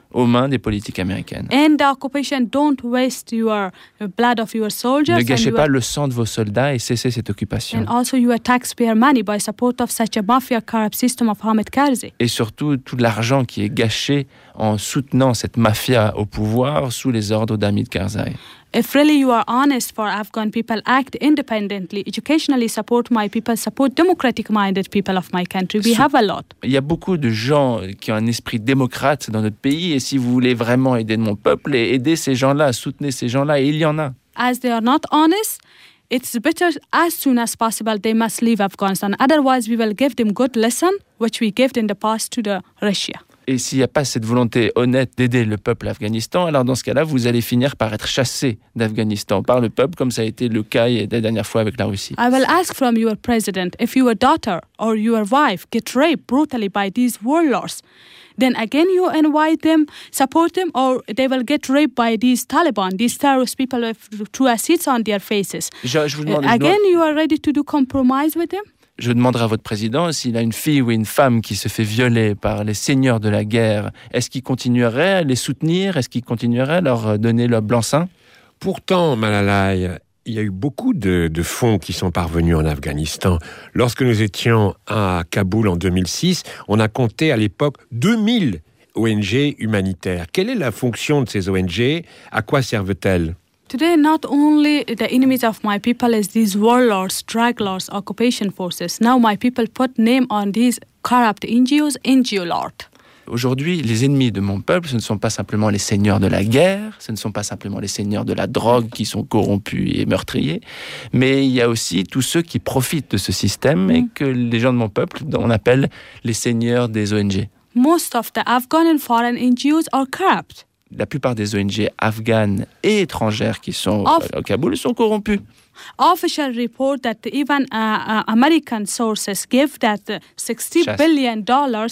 aux mains des politiques américaines. And the occupation, don't waste your blood of your soldiers. Ne gâchez pas le sang de vos soldats et cessez cette occupation. And also your taxpayer money by support of such a mafia corrupt system of Hamid Karzai. Et surtout tout l'argent qui est gâché en soutenant cette mafia au pouvoir sous les ordres d'Hamid Karzai. If really you are honest for Afghan people, act independently, educationally support my people, support democratic-minded people of my country. We have a lot. Il y a beaucoup de gens qui ont un esprit démocrate dans notre pays et si vous voulez vraiment aider mon peuple, aidez ces gens-là, soutenez ces gens-là et il y en a. As they are not honest, it's better as soon as possible they must leave Afghanistan. Otherwise, we will give them good lesson, which we gave in the past to the Russia. Et s'il n'y a pas cette volonté honnête d'aider le peuple afghanistan, alors dans ce cas-là, vous allez finir par être chassé d'Afghanistan par le peuple, comme ça a été le cas la dernière fois avec la Russie. I will ask from your president, if your daughter or your wife get raped brutally by these warlords, then again you invite them, support them, or they will get raped by these Taliban, these terrorist people with two acids on their faces. Je vous demande, you are ready to do compromise with them? Je demanderai à votre président s'il a une fille ou une femme qui se fait violer par les seigneurs de la guerre, est-ce qu'il continuerait à les soutenir? Est-ce qu'il continuerait à leur donner le blanc-seing? Pourtant, Malalai, il y a eu beaucoup de fonds qui sont parvenus en Afghanistan. Lorsque nous étions à Kaboul en 2006, on a compté à l'époque 2000 ONG humanitaires. Quelle est la fonction de ces ONG? À quoi servent-elles? Today, not only the enemies of my people is these warlords, drug lords, occupation forces. Now my people put name on these corrupt NGOs, NGO lord. Aujourd'hui, les ennemis de mon peuple, ce ne sont pas simplement les seigneurs de la guerre, ce ne sont pas simplement les seigneurs de la drogue qui sont corrompus et meurtriers, mais il y a aussi tous ceux qui profitent de ce système et que les gens de mon peuple, on appelle les seigneurs des ONG. Most of the Afghan and foreign NGOs are corrupt. La plupart des ONG afghanes et étrangères qui sont au Kaboul sont corrompues. Official report that even American sources give that $60 billion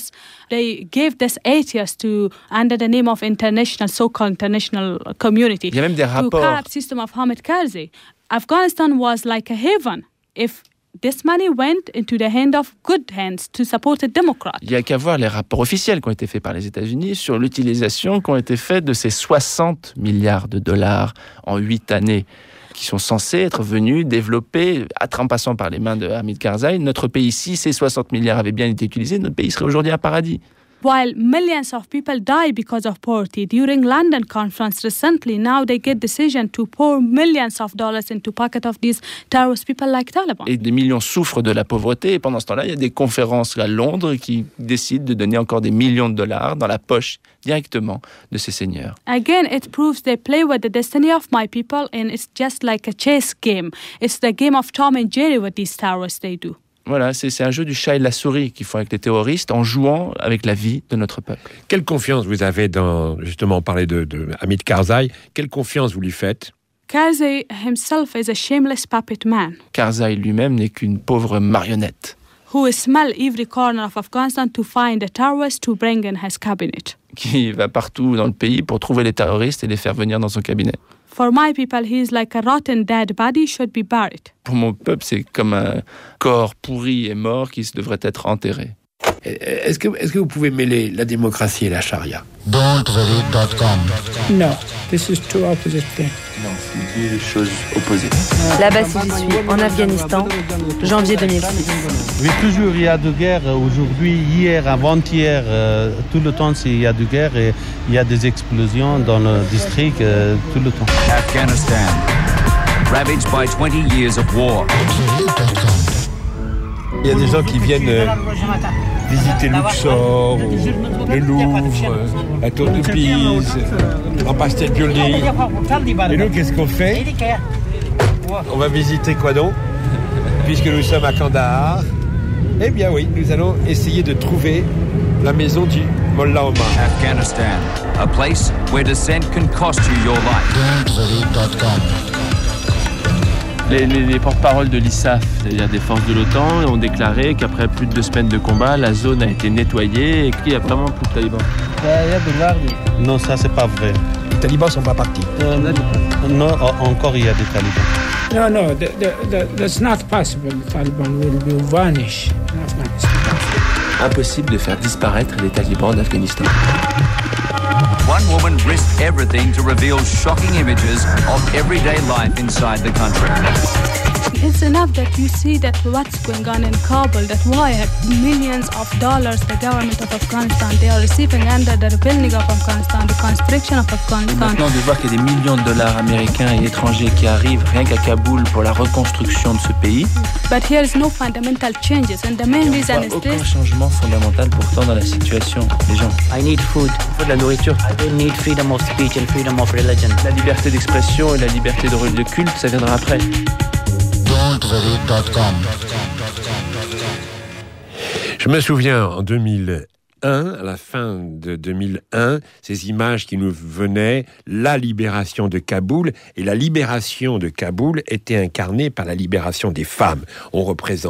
they gave this 8 years to under the name of so-called international community. Il y a même des rapports. To corrupt system of Hamid Karzai. Afghanistan was like a haven if this money went into the hand of good hands to support a Democrat. Il y a qu'à voir les rapports officiels qui ont été faits par les États-Unis sur l'utilisation qui ont été faits de ces 60 milliards de dollars en 8 années qui sont censés être venus développer, en passant par les mains de Hamid Karzai. Notre pays, si ces 60 milliards avaient bien été utilisés, notre pays serait aujourd'hui un paradis. While millions of people die because of poverty, during London conference recently, now they get decision to pour millions of dollars into pocket of these terrorist people like Taliban. Et des millions souffrent de la pauvreté et pendant ce temps-là, il y a des conférences à Londres qui décident de donner encore des millions de dollars dans la poche directement de ces seigneurs. Again, it proves they play with the destiny of my people and it's just like a chess game. It's the game of Tom and Jerry what these terrorists they do. Voilà, c'est un jeu du chat et de la souris qu'ils font avec les terroristes en jouant avec la vie de notre peuple. Quelle confiance vous avez dans, justement, parler de Hamid Karzai, quelle confiance vous lui faites? Karzai himself is a shameless puppet man. Karzai lui-même n'est qu'une pauvre marionnette. Who smell every corner of Afghanistan to find a terrorist to bring in his cabinet. Qui va partout dans le pays pour trouver les terroristes et les faire venir dans son cabinet. For my people, he is like a rotten dead body should be buried. Pour mon peuple, c'est comme un corps pourri et mort qui devrait être enterré. Est-ce que vous pouvez mêler la démocratie et la charia? Don'tRead.com. No, this is two opposite things. Non, c'est deux choses opposées. Là-bas, si j'y suis, en Afghanistan, janvier 2006. Oui, toujours il y a de guerre. Aujourd'hui, hier, avant-hier, tout le temps il y a de guerre et il y a des explosions dans le district tout le temps. Afghanistan, ravaged by 20 years of war. Il y a des gens qui viennent visiter Luxor, le Louvre, la Tour de Pise, l'Empire State Building. Et nous, qu'est-ce qu'on fait? On va visiter quoi donc? Puisque nous sommes à Kandahar. Eh bien oui, nous allons essayer de trouver la maison du Mollah Omar. Afghanistan, a place where dissent can cost you your life. Les porte-paroles de l'ISAF, c'est-à-dire des forces de l'OTAN, ont déclaré qu'après plus de 2 semaines de combat, la zone a été nettoyée et qu'il n'y a vraiment plus de talibans. Non, ça c'est pas vrai. Les talibans sont pas partis. Non, encore il y a des talibans. No, that's not possible. The Taliban will vanish in Afghanistan. Impossible de faire disparaître les talibans d'Afghanistan. One woman risked everything to reveal shocking images of everyday life inside the country. It's enough that you see that what's going on in Kabul, that why millions of dollars the government of Afghanistan, they are receiving under the rebuilding of Afghanistan, the construction of Afghanistan. Maintenant, de voir qu'il y a des millions de dollars américains et étrangers qui arrivent rien qu'à Kaboul pour la reconstruction de ce pays. But here is no fundamental changes, and the main reason is Aucun this. changement fondamental pourtant dans la situation des gens. I need food. Il faut de la nourriture. I need freedom of speech and freedom of religion. La liberté d'expression et la liberté de culte, ça viendra après. Je me souviens en 2001, à la fin de 2001, ces images qui nous venaient, la libération de Kaboul, et la libération de Kaboul était incarnée par la libération des femmes. On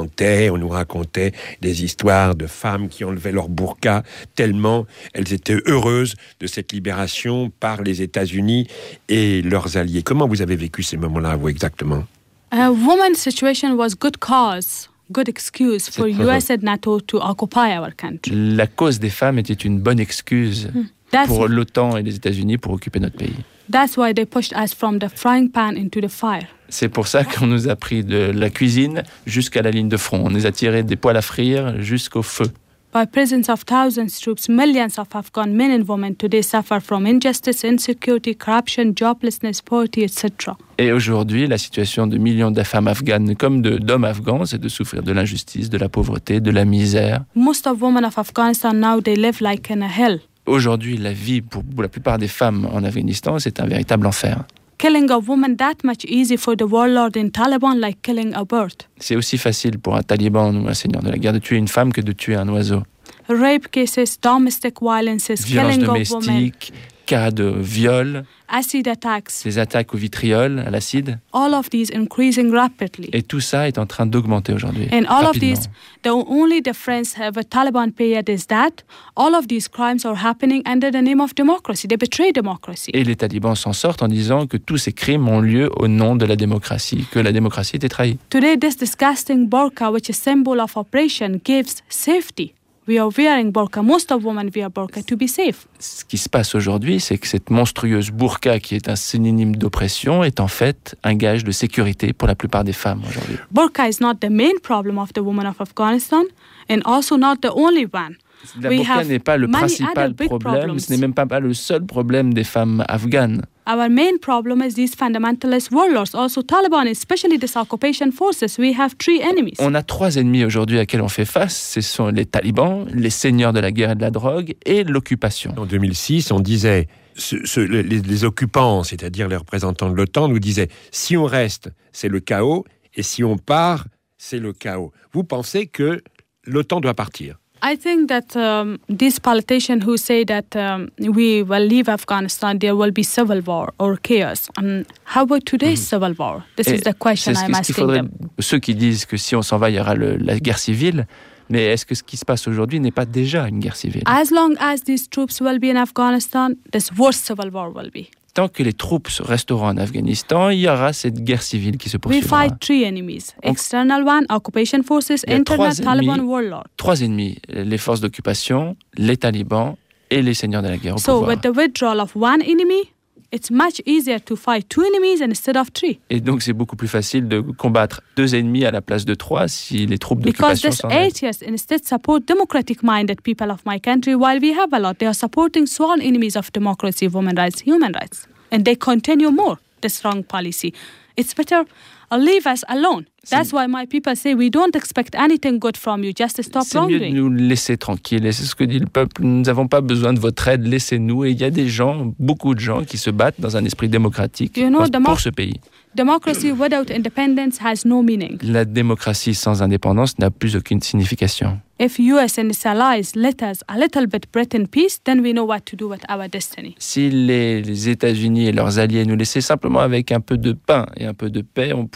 nous racontait des histoires de femmes qui enlevaient leur burqa tellement elles étaient heureuses de cette libération par les États-Unis et leurs alliés. Comment vous avez vécu ces moments-là, vous, exactement? Women's situation was good cause, good excuse for US and NATO to occupy our country. La cause des femmes était une bonne excuse pour l'OTAN et les États-Unis pour occuper notre pays. That's why they pushed us from the frying pan into the fire. C'est pour ça qu'on nous a pris de la cuisine jusqu'à la ligne de front. On nous a tiré des poêles à frire jusqu'au feu. By presence of thousands of troops, millions of Afghan men and women today suffer from injustice, insecurity, corruption, joblessness, poverty, etc. Et aujourd'hui, la situation de millions de femmes afghanes comme d'hommes afghans, c'est de souffrir de l'injustice, de la pauvreté, de la misère. Most of women of Afghanistan now, they live like in a hell. Aujourd'hui, la vie pour la plupart des femmes en Afghanistan, c'est un véritable enfer. Killing a woman that much easy for the warlord in Taliban like killing a bird. C'est aussi facile pour un taliban ou un seigneur de la guerre de tuer une femme que de tuer un oiseau. Rape cases, domestic violences, Violences killing of domestiques, cas de viol, acid attacks. des attaques au vitriol, à l'acide. All of these increasing rapidly. Et tout ça est en train d'augmenter aujourd'hui. And all of rapidement. these, the only difference of a Taliban period is that all of these crimes are happening under the name of democracy. They betray democracy. Et les talibans s'en sortent en disant que tous ces crimes ont lieu au nom de la démocratie, que la démocratie était trahie. Today, this disgusting burqa, which is symbol of oppression, gives safety. We are wearing burqa. Most of women wear burqa to be safe. Ce qui se passe aujourd'hui, c'est que cette monstrueuse burqa, qui est un synonyme d'oppression, est en fait un gage de sécurité pour la plupart des femmes aujourd'hui. Burqa is not the main problem of the women of Afghanistan, and also not the only one. La burqa n'est pas le principal problème, ce n'est même pas le seul problème des femmes afghanes. Our main problem is these fundamentalist warlords, also Taliban, especially these occupation forces. We have 3 enemies. On a 3 ennemis aujourd'hui à qui on fait face. Ce sont les talibans, les seigneurs de la guerre et de la drogue et l'occupation. En 2006, on disait, les occupants, c'est-à-dire les représentants de l'OTAN, nous disaient, si on reste, c'est le chaos, et si on part, c'est le chaos. Vous pensez que l'OTAN doit partir? I think that these politicians who say that we will leave Afghanistan, there will be civil war or chaos. And how about today's civil war? This is the question I'm asking them. Ceux qui disent que si on s'en va, il y aura la guerre civile. Mais est-ce que ce qui se passe aujourd'hui n'est pas déjà une guerre civile? As long as these troops will be in Afghanistan, this worst civil war will be. Tant que les troupes resteront en Afghanistan, il y aura cette guerre civile qui se poursuivra. We fight 3 enemies. External one, occupation forces, internal Taliban warlord. 3 ennemis, les forces d'occupation, les talibans et les seigneurs de la guerre au pouvoir. So with the withdrawal of one enemy, it's much easier to fight 2 enemies instead of 3. Et donc c'est beaucoup plus facile de combattre 2 ennemis à la place de 3 si les troupes d'occupation s'en aillent. Because these atheists instead support democratic-minded people of my country, while we have a lot. They are supporting sworn enemies of democracy, women's rights, human rights. And they continue more this wrong policy. It's better leave us alone. That's why my people say we don't expect anything good from you. Just stop wrongdoing. C'est mieux de nous laisser tranquilles. Et c'est ce que dit le peuple. Nous n'avons pas besoin de votre aide. Laissez-nous. Et il y a des gens, beaucoup de gens, qui se battent dans un esprit démocratique pour ce pays. Democracy without independence has no meaning. La démocratie sans indépendance n'a plus aucune signification. If US and its allies let us a little bit bread and peace, then we know what to do with our destiny. Si les États-Unis et leurs alliés nous laissaient simplement avec un peu de pain et un peu de paix, on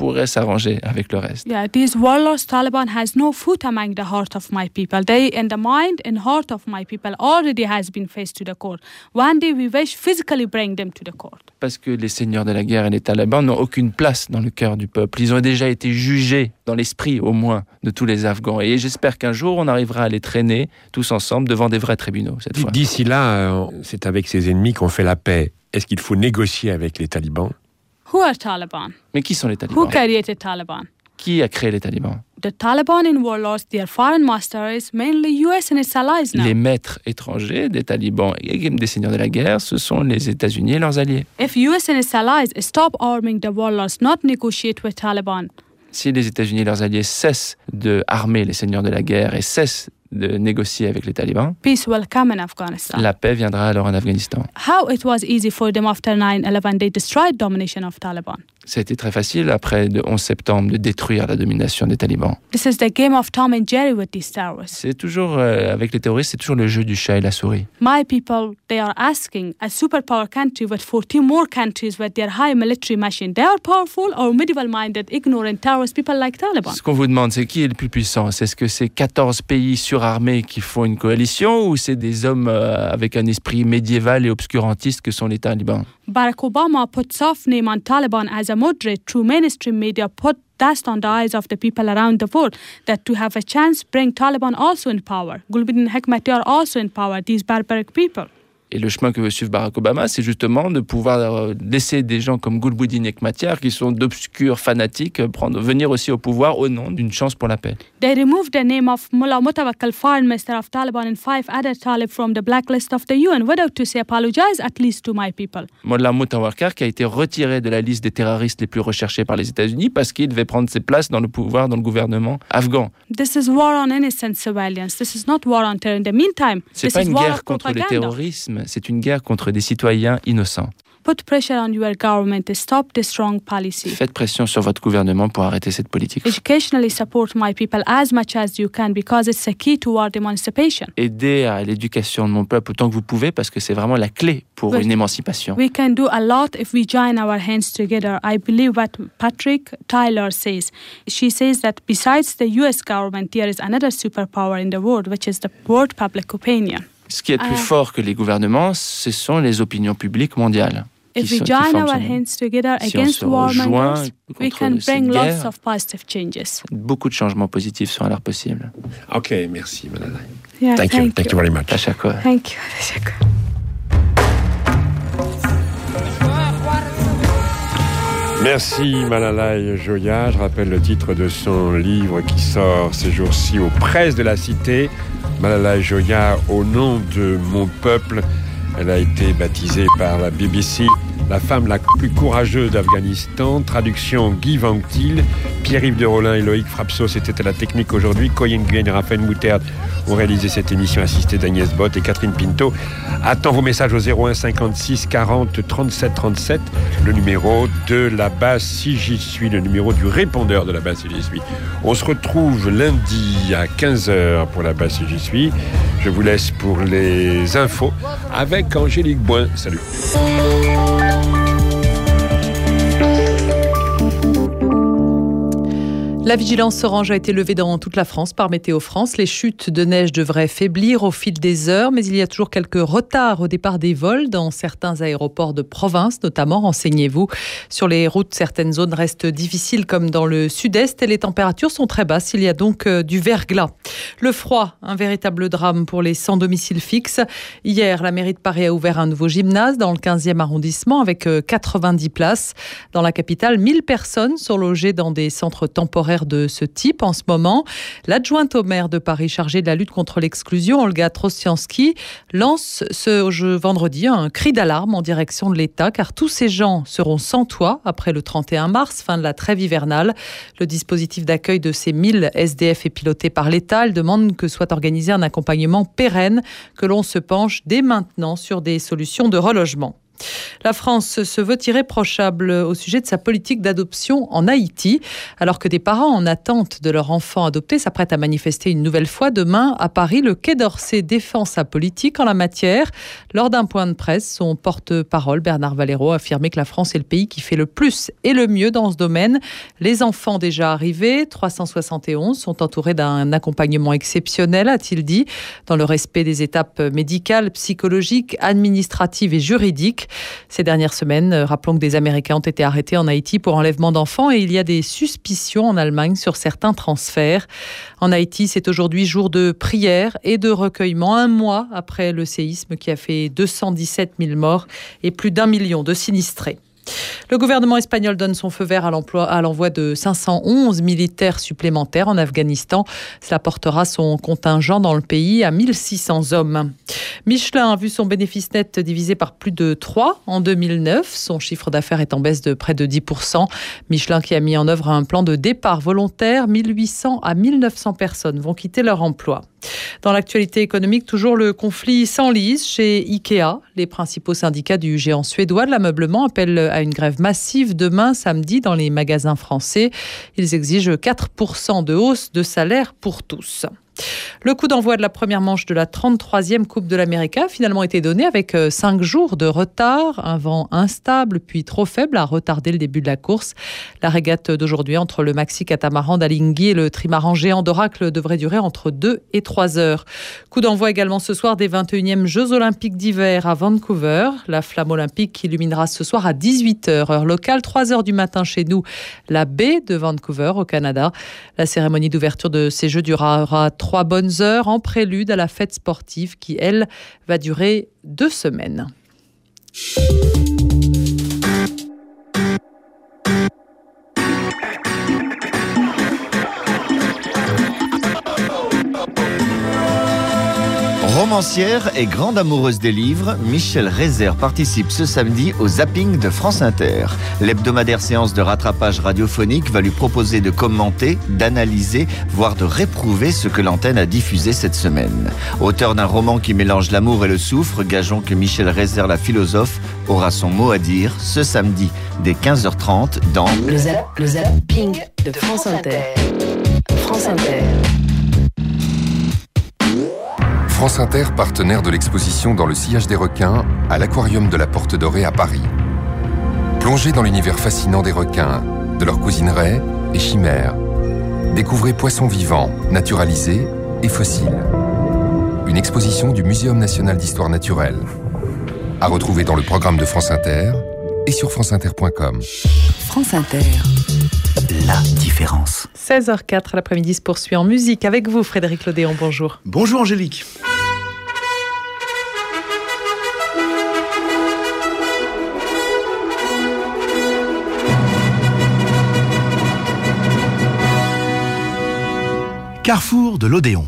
pourrait s'arranger avec le reste. Yeah, these warlords, Taliban has no foot among the heart of my people. They, in the mind and heart of my people, already has been faced to the court. One day we wish physically bring them to the court. Parce que les seigneurs de la guerre et les talibans n'ont aucune place dans le cœur du peuple. Ils ont déjà été jugés, dans l'esprit au moins, de tous les Afghans. Et j'espère qu'un jour, on arrivera à les traîner tous ensemble devant des vrais tribunaux, cette fois. D'ici là, c'est avec ses ennemis qu'on fait la paix. Est-ce qu'il faut négocier avec les talibans? Who are Taliban? Mais qui sont les talibans? Who created Taliban? Qui a créé les talibans? The Taliban in warlords, their foreign master is mainly US and its allies now. Les maîtres étrangers des talibans et des seigneurs de la guerre, ce sont les États-Unis et leurs alliés. If US and its allies stop arming the warlords, not negotiate with Taliban. Si les États-Unis et leurs alliés cessent de armer les seigneurs de la guerre et cessent de négocier avec les talibans, peace will come in Afghanistan. La paix viendra alors en Afghanistan. How it was easy for them after 9/11, they destroyed domination of Taliban. Ça a été très facile après le 11 septembre de détruire la domination des talibans. This is the game of Tom and Jerry with these terrorists. C'est toujours, avec les terroristes, c'est toujours le jeu du chat et la souris. My people, they are asking a superpower country with 14 more countries with their high military machine. They are powerful or medieval-minded, ignorant terrorist people like Taliban. Ce qu'on vous demande, c'est qui est le plus puissant? Est-ce que c'est 14 pays surarmés qui font une coalition ou c'est des hommes avec un esprit médiéval et obscurantiste que sont les talibans? Barack Obama put soft name on Taliban as a moderate. True mainstream media put dust on the eyes of the people around the world that to have a chance bring Taliban also in power. Gulbuddin Hekmatyar also in power. These barbaric people. Et le chemin que veut suivre Barack Obama, c'est justement de pouvoir laisser des gens comme Gulbuddin Hekmatyar, qui sont d'obscurs fanatiques, venir aussi au pouvoir au nom d'une chance pour la paix. They removed the name of Mullah Mutawakkil, foreign minister of Taliban, and 5 other Talib from the blacklist of the UN, without to say apologize at least to my people. Mullah Mutawakkil qui a été retiré de la liste des terroristes les plus recherchés par les États-Unis parce qu'il devait prendre ses places dans le pouvoir, dans le gouvernement afghan. This is war on innocent civilians. This is not war on terror. In the meantime, c'est pas une guerre contre le terrorisme. C'est une guerre contre des citoyens innocents. Put pressure on your government to stop this wrong policy. Faites pression sur votre gouvernement pour arrêter cette politique. Educationally support my people as much as you can because it's a key toward emancipation. Aidez à l'éducation de mon peuple autant que vous pouvez parce que c'est vraiment la clé pour une émancipation. We can do a lot if we join our hands together. I believe what Patrick Tyler says. She says that besides the US government, there is another superpower in the world, which is the world public opinion. Ce qui est plus fort que les gouvernements, ce sont les opinions publiques mondiales. If we join our hands together against warmongers, we can bring lots of positive changes. Beaucoup de changements positifs sont alors possibles. Ok, merci, Malala. Yeah, thank you very much. Tashakkur. Thank you. Tashakkur. Merci Malala Joya. Je rappelle le titre de son livre qui sort ces jours-ci aux presses de la Cité. Malala Joya, au nom de mon peuple. Elle a été baptisée par la BBC la femme la plus courageuse d'Afghanistan. Traduction Guy Vanctil, Pierre-Yves de Rollin et Loïc Frapso, c'était à la technique aujourd'hui. Coyen Nguyen et Raphaël Mouterde ont réalisé cette émission, assistée d'Agnès Bott et Catherine Pinto. Attends vos messages au 01 56 40 37 37, le numéro de la base Si J'y Suis, le numéro du répondeur de la base Si J'y Suis. On se retrouve lundi à 15h pour la base Si J'y Suis. Je vous laisse pour les infos avec Angélique Boin. Salut. La vigilance orange a été levée dans toute la France par Météo France. Les chutes de neige devraient faiblir au fil des heures, mais il y a toujours quelques retards au départ des vols dans certains aéroports de province, notamment. Renseignez-vous. Sur les routes, certaines zones restent difficiles, comme dans le sud-est, et les températures sont très basses. Il y a donc du verglas. Le froid, un véritable drame pour les sans domicile fixe. Hier, la mairie de Paris a ouvert un nouveau gymnase dans le 15e arrondissement avec 90 places. Dans la capitale, 1000 personnes sont logées dans des centres temporaires de ce type en ce moment. L'adjointe au maire de Paris chargée de la lutte contre l'exclusion, Olga Trosianski, lance ce vendredi un cri d'alarme en direction de l'État, car tous ces gens seront sans toit après le 31 mars, fin de la trêve hivernale. Le dispositif d'accueil de ces 1000 SDF est piloté par l'État. Elle demande que soit organisé un accompagnement pérenne, que l'on se penche dès maintenant sur des solutions de relogement. La France se veut irréprochable au sujet de sa politique d'adoption en Haïti, alors que des parents en attente de leur enfant adopté s'apprêtent à manifester une nouvelle fois demain à Paris. Le Quai d'Orsay défend sa politique en la matière. Lors d'un point de presse, son porte-parole Bernard Valero a affirmé que la France est le pays qui fait le plus et le mieux dans ce domaine. Les enfants déjà arrivés, 371, sont entourés d'un accompagnement exceptionnel, a-t-il dit, dans le respect des étapes médicales, psychologiques, administratives et juridiques. Ces dernières semaines, rappelons que des Américains ont été arrêtés en Haïti pour enlèvement d'enfants et il y a des suspicions en Allemagne sur certains transferts. En Haïti, c'est aujourd'hui jour de prière et de recueillement, un mois après le séisme qui a fait 217 000 morts et plus d'1 million de sinistrés. Le gouvernement espagnol donne son feu vert à l'envoi de 511 militaires supplémentaires en Afghanistan. Cela portera son contingent dans le pays à 1600 hommes. Michelin a vu son bénéfice net divisé par plus de 3 en 2009. Son chiffre d'affaires est en baisse de près de 10%. Michelin qui a mis en œuvre un plan de départ volontaire. 1800 à 1900 personnes vont quitter leur emploi. Dans l'actualité économique, toujours le conflit s'enlise chez Ikea. Les principaux syndicats du géant suédois de l'ameublement appellent à une grève massive demain, samedi, dans les magasins français. Ils exigent 4% de hausse de salaire pour tous. Le coup d'envoi de la première manche de la 33e Coupe de l'Amérique a finalement été donné avec 5 jours de retard. Un vent instable puis trop faible a retardé le début de la course. La régate d'aujourd'hui entre le maxi-catamaran d'Alinghi et le trimaran géant d'Oracle devrait durer entre 2 et 3 heures. Coup d'envoi également ce soir des 21e Jeux Olympiques d'hiver à Vancouver. La flamme olympique illuminera ce soir à 18h, heure locale, 3h du matin chez nous, la baie de Vancouver au Canada. La cérémonie d'ouverture de ces Jeux durera 3 bonnes heures en prélude à la fête sportive qui, elle, va durer 2 semaines. Romancière et grande amoureuse des livres, Michèle Rézère participe ce samedi au Zapping de France Inter. L'hebdomadaire séance de rattrapage radiophonique va lui proposer de commenter, d'analyser, voire de réprouver ce que l'antenne a diffusé cette semaine. Auteur d'un roman qui mélange l'amour et le soufre, gageons que Michèle Rézère, la philosophe, aura son mot à dire ce samedi dès 15h30 dans Le Zapping de France Inter. France Inter. France Inter, partenaire de l'exposition Dans le sillage des requins à l'Aquarium de la Porte Dorée à Paris. Plongez dans l'univers fascinant des requins, de leurs cousineraies et chimères. Découvrez poissons vivants, naturalisés et fossiles. Une exposition du Muséum national d'histoire naturelle. À retrouver dans le programme de France Inter et sur franceinter.com. France Inter. La différence. 16h04, l'après-midi se poursuit en musique avec vous, Frédéric Lodéon. Bonjour. Bonjour Angélique. Carrefour de l'Odéon.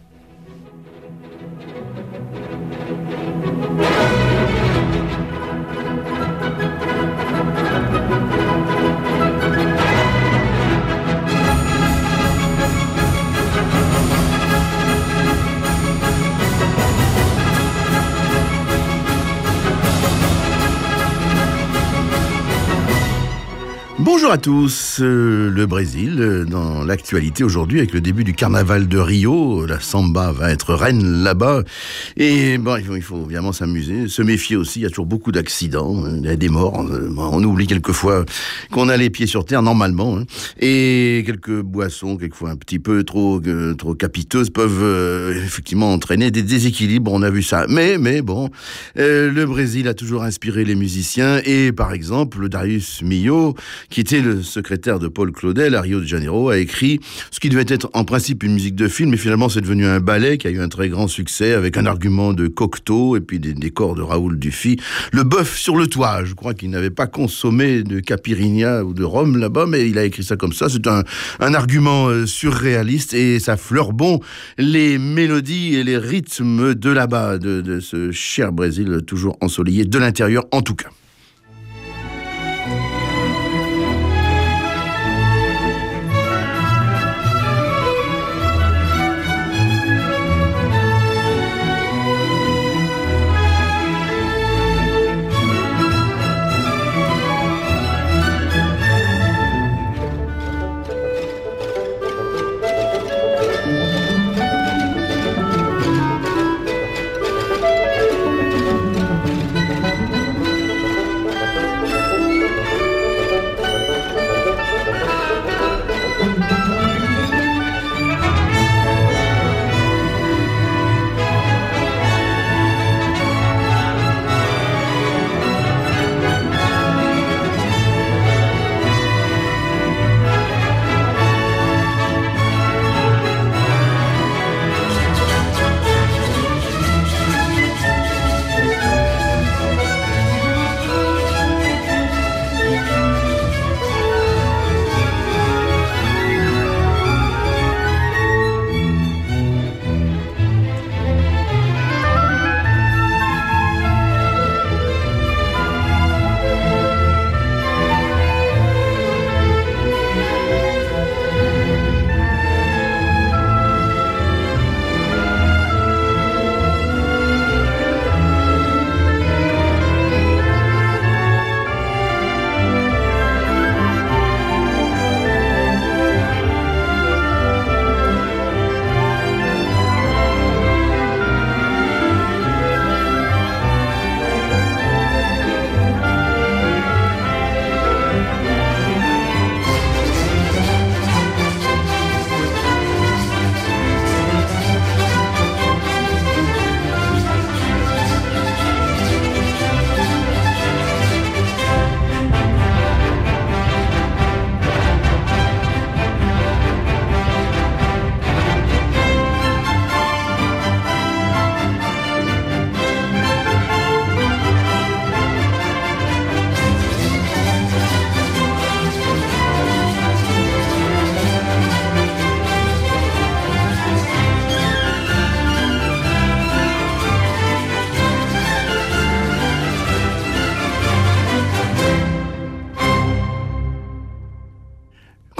Bonjour à tous, le Brésil dans l'actualité aujourd'hui avec le début du carnaval de Rio, la samba va être reine là-bas et bon, il faut évidemment s'amuser, se méfier aussi, il y a toujours beaucoup d'accidents, il y a des morts, on oublie quelquefois qu'on a les pieds sur terre normalement et quelques boissons quelquefois un petit peu trop capiteuses peuvent effectivement entraîner des déséquilibres, on a vu ça, mais bon, le Brésil a toujours inspiré les musiciens et par exemple Darius Milhaud qui était le secrétaire de Paul Claudel à Rio de Janeiro, a écrit ce qui devait être en principe une musique de film, mais finalement c'est devenu un ballet qui a eu un très grand succès avec un argument de Cocteau et puis des décors de Raoul Dufy. Le bœuf sur le toit, je crois qu'il n'avait pas consommé de caipirinha ou de rhum là-bas, mais il a écrit ça comme ça. C'est un argument surréaliste et ça fleure bon les mélodies et les rythmes de là-bas, de ce cher Brésil toujours ensoleillé de l'intérieur en tout cas.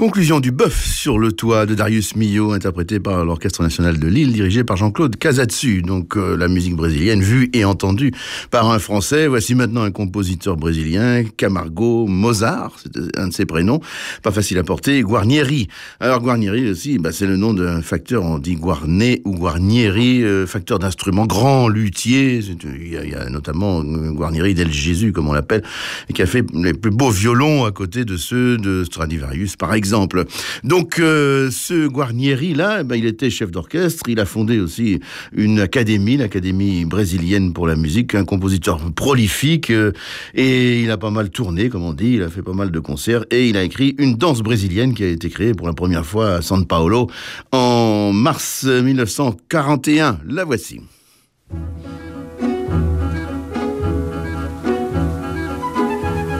Conclusion du bœuf sur le toit de Darius Milhaud, interprété par l'Orchestre National de Lille, dirigé par Jean-Claude Casatsu. Donc la musique brésilienne vue et entendue par un Français. Voici maintenant un compositeur brésilien, Camargo Mozart, c'est un de ses prénoms, pas facile à porter, Guarnieri. Alors Guarnieri aussi, c'est le nom d'un facteur, on dit Guarné ou Guarnieri, facteur d'instruments, grand luthier. Il y a notamment Guarnieri del Gesù, comme on l'appelle, et qui a fait les plus beaux violons à côté de ceux de Stradivarius, par exemple. Donc, ce Guarnieri-là, il était chef d'orchestre. Il a fondé aussi une académie, l'Académie brésilienne pour la musique, un compositeur prolifique, et il a pas mal tourné, comme on dit, il a fait pas mal de concerts, et il a écrit une danse brésilienne qui a été créée pour la première fois à São Paulo en mars 1941. La voici.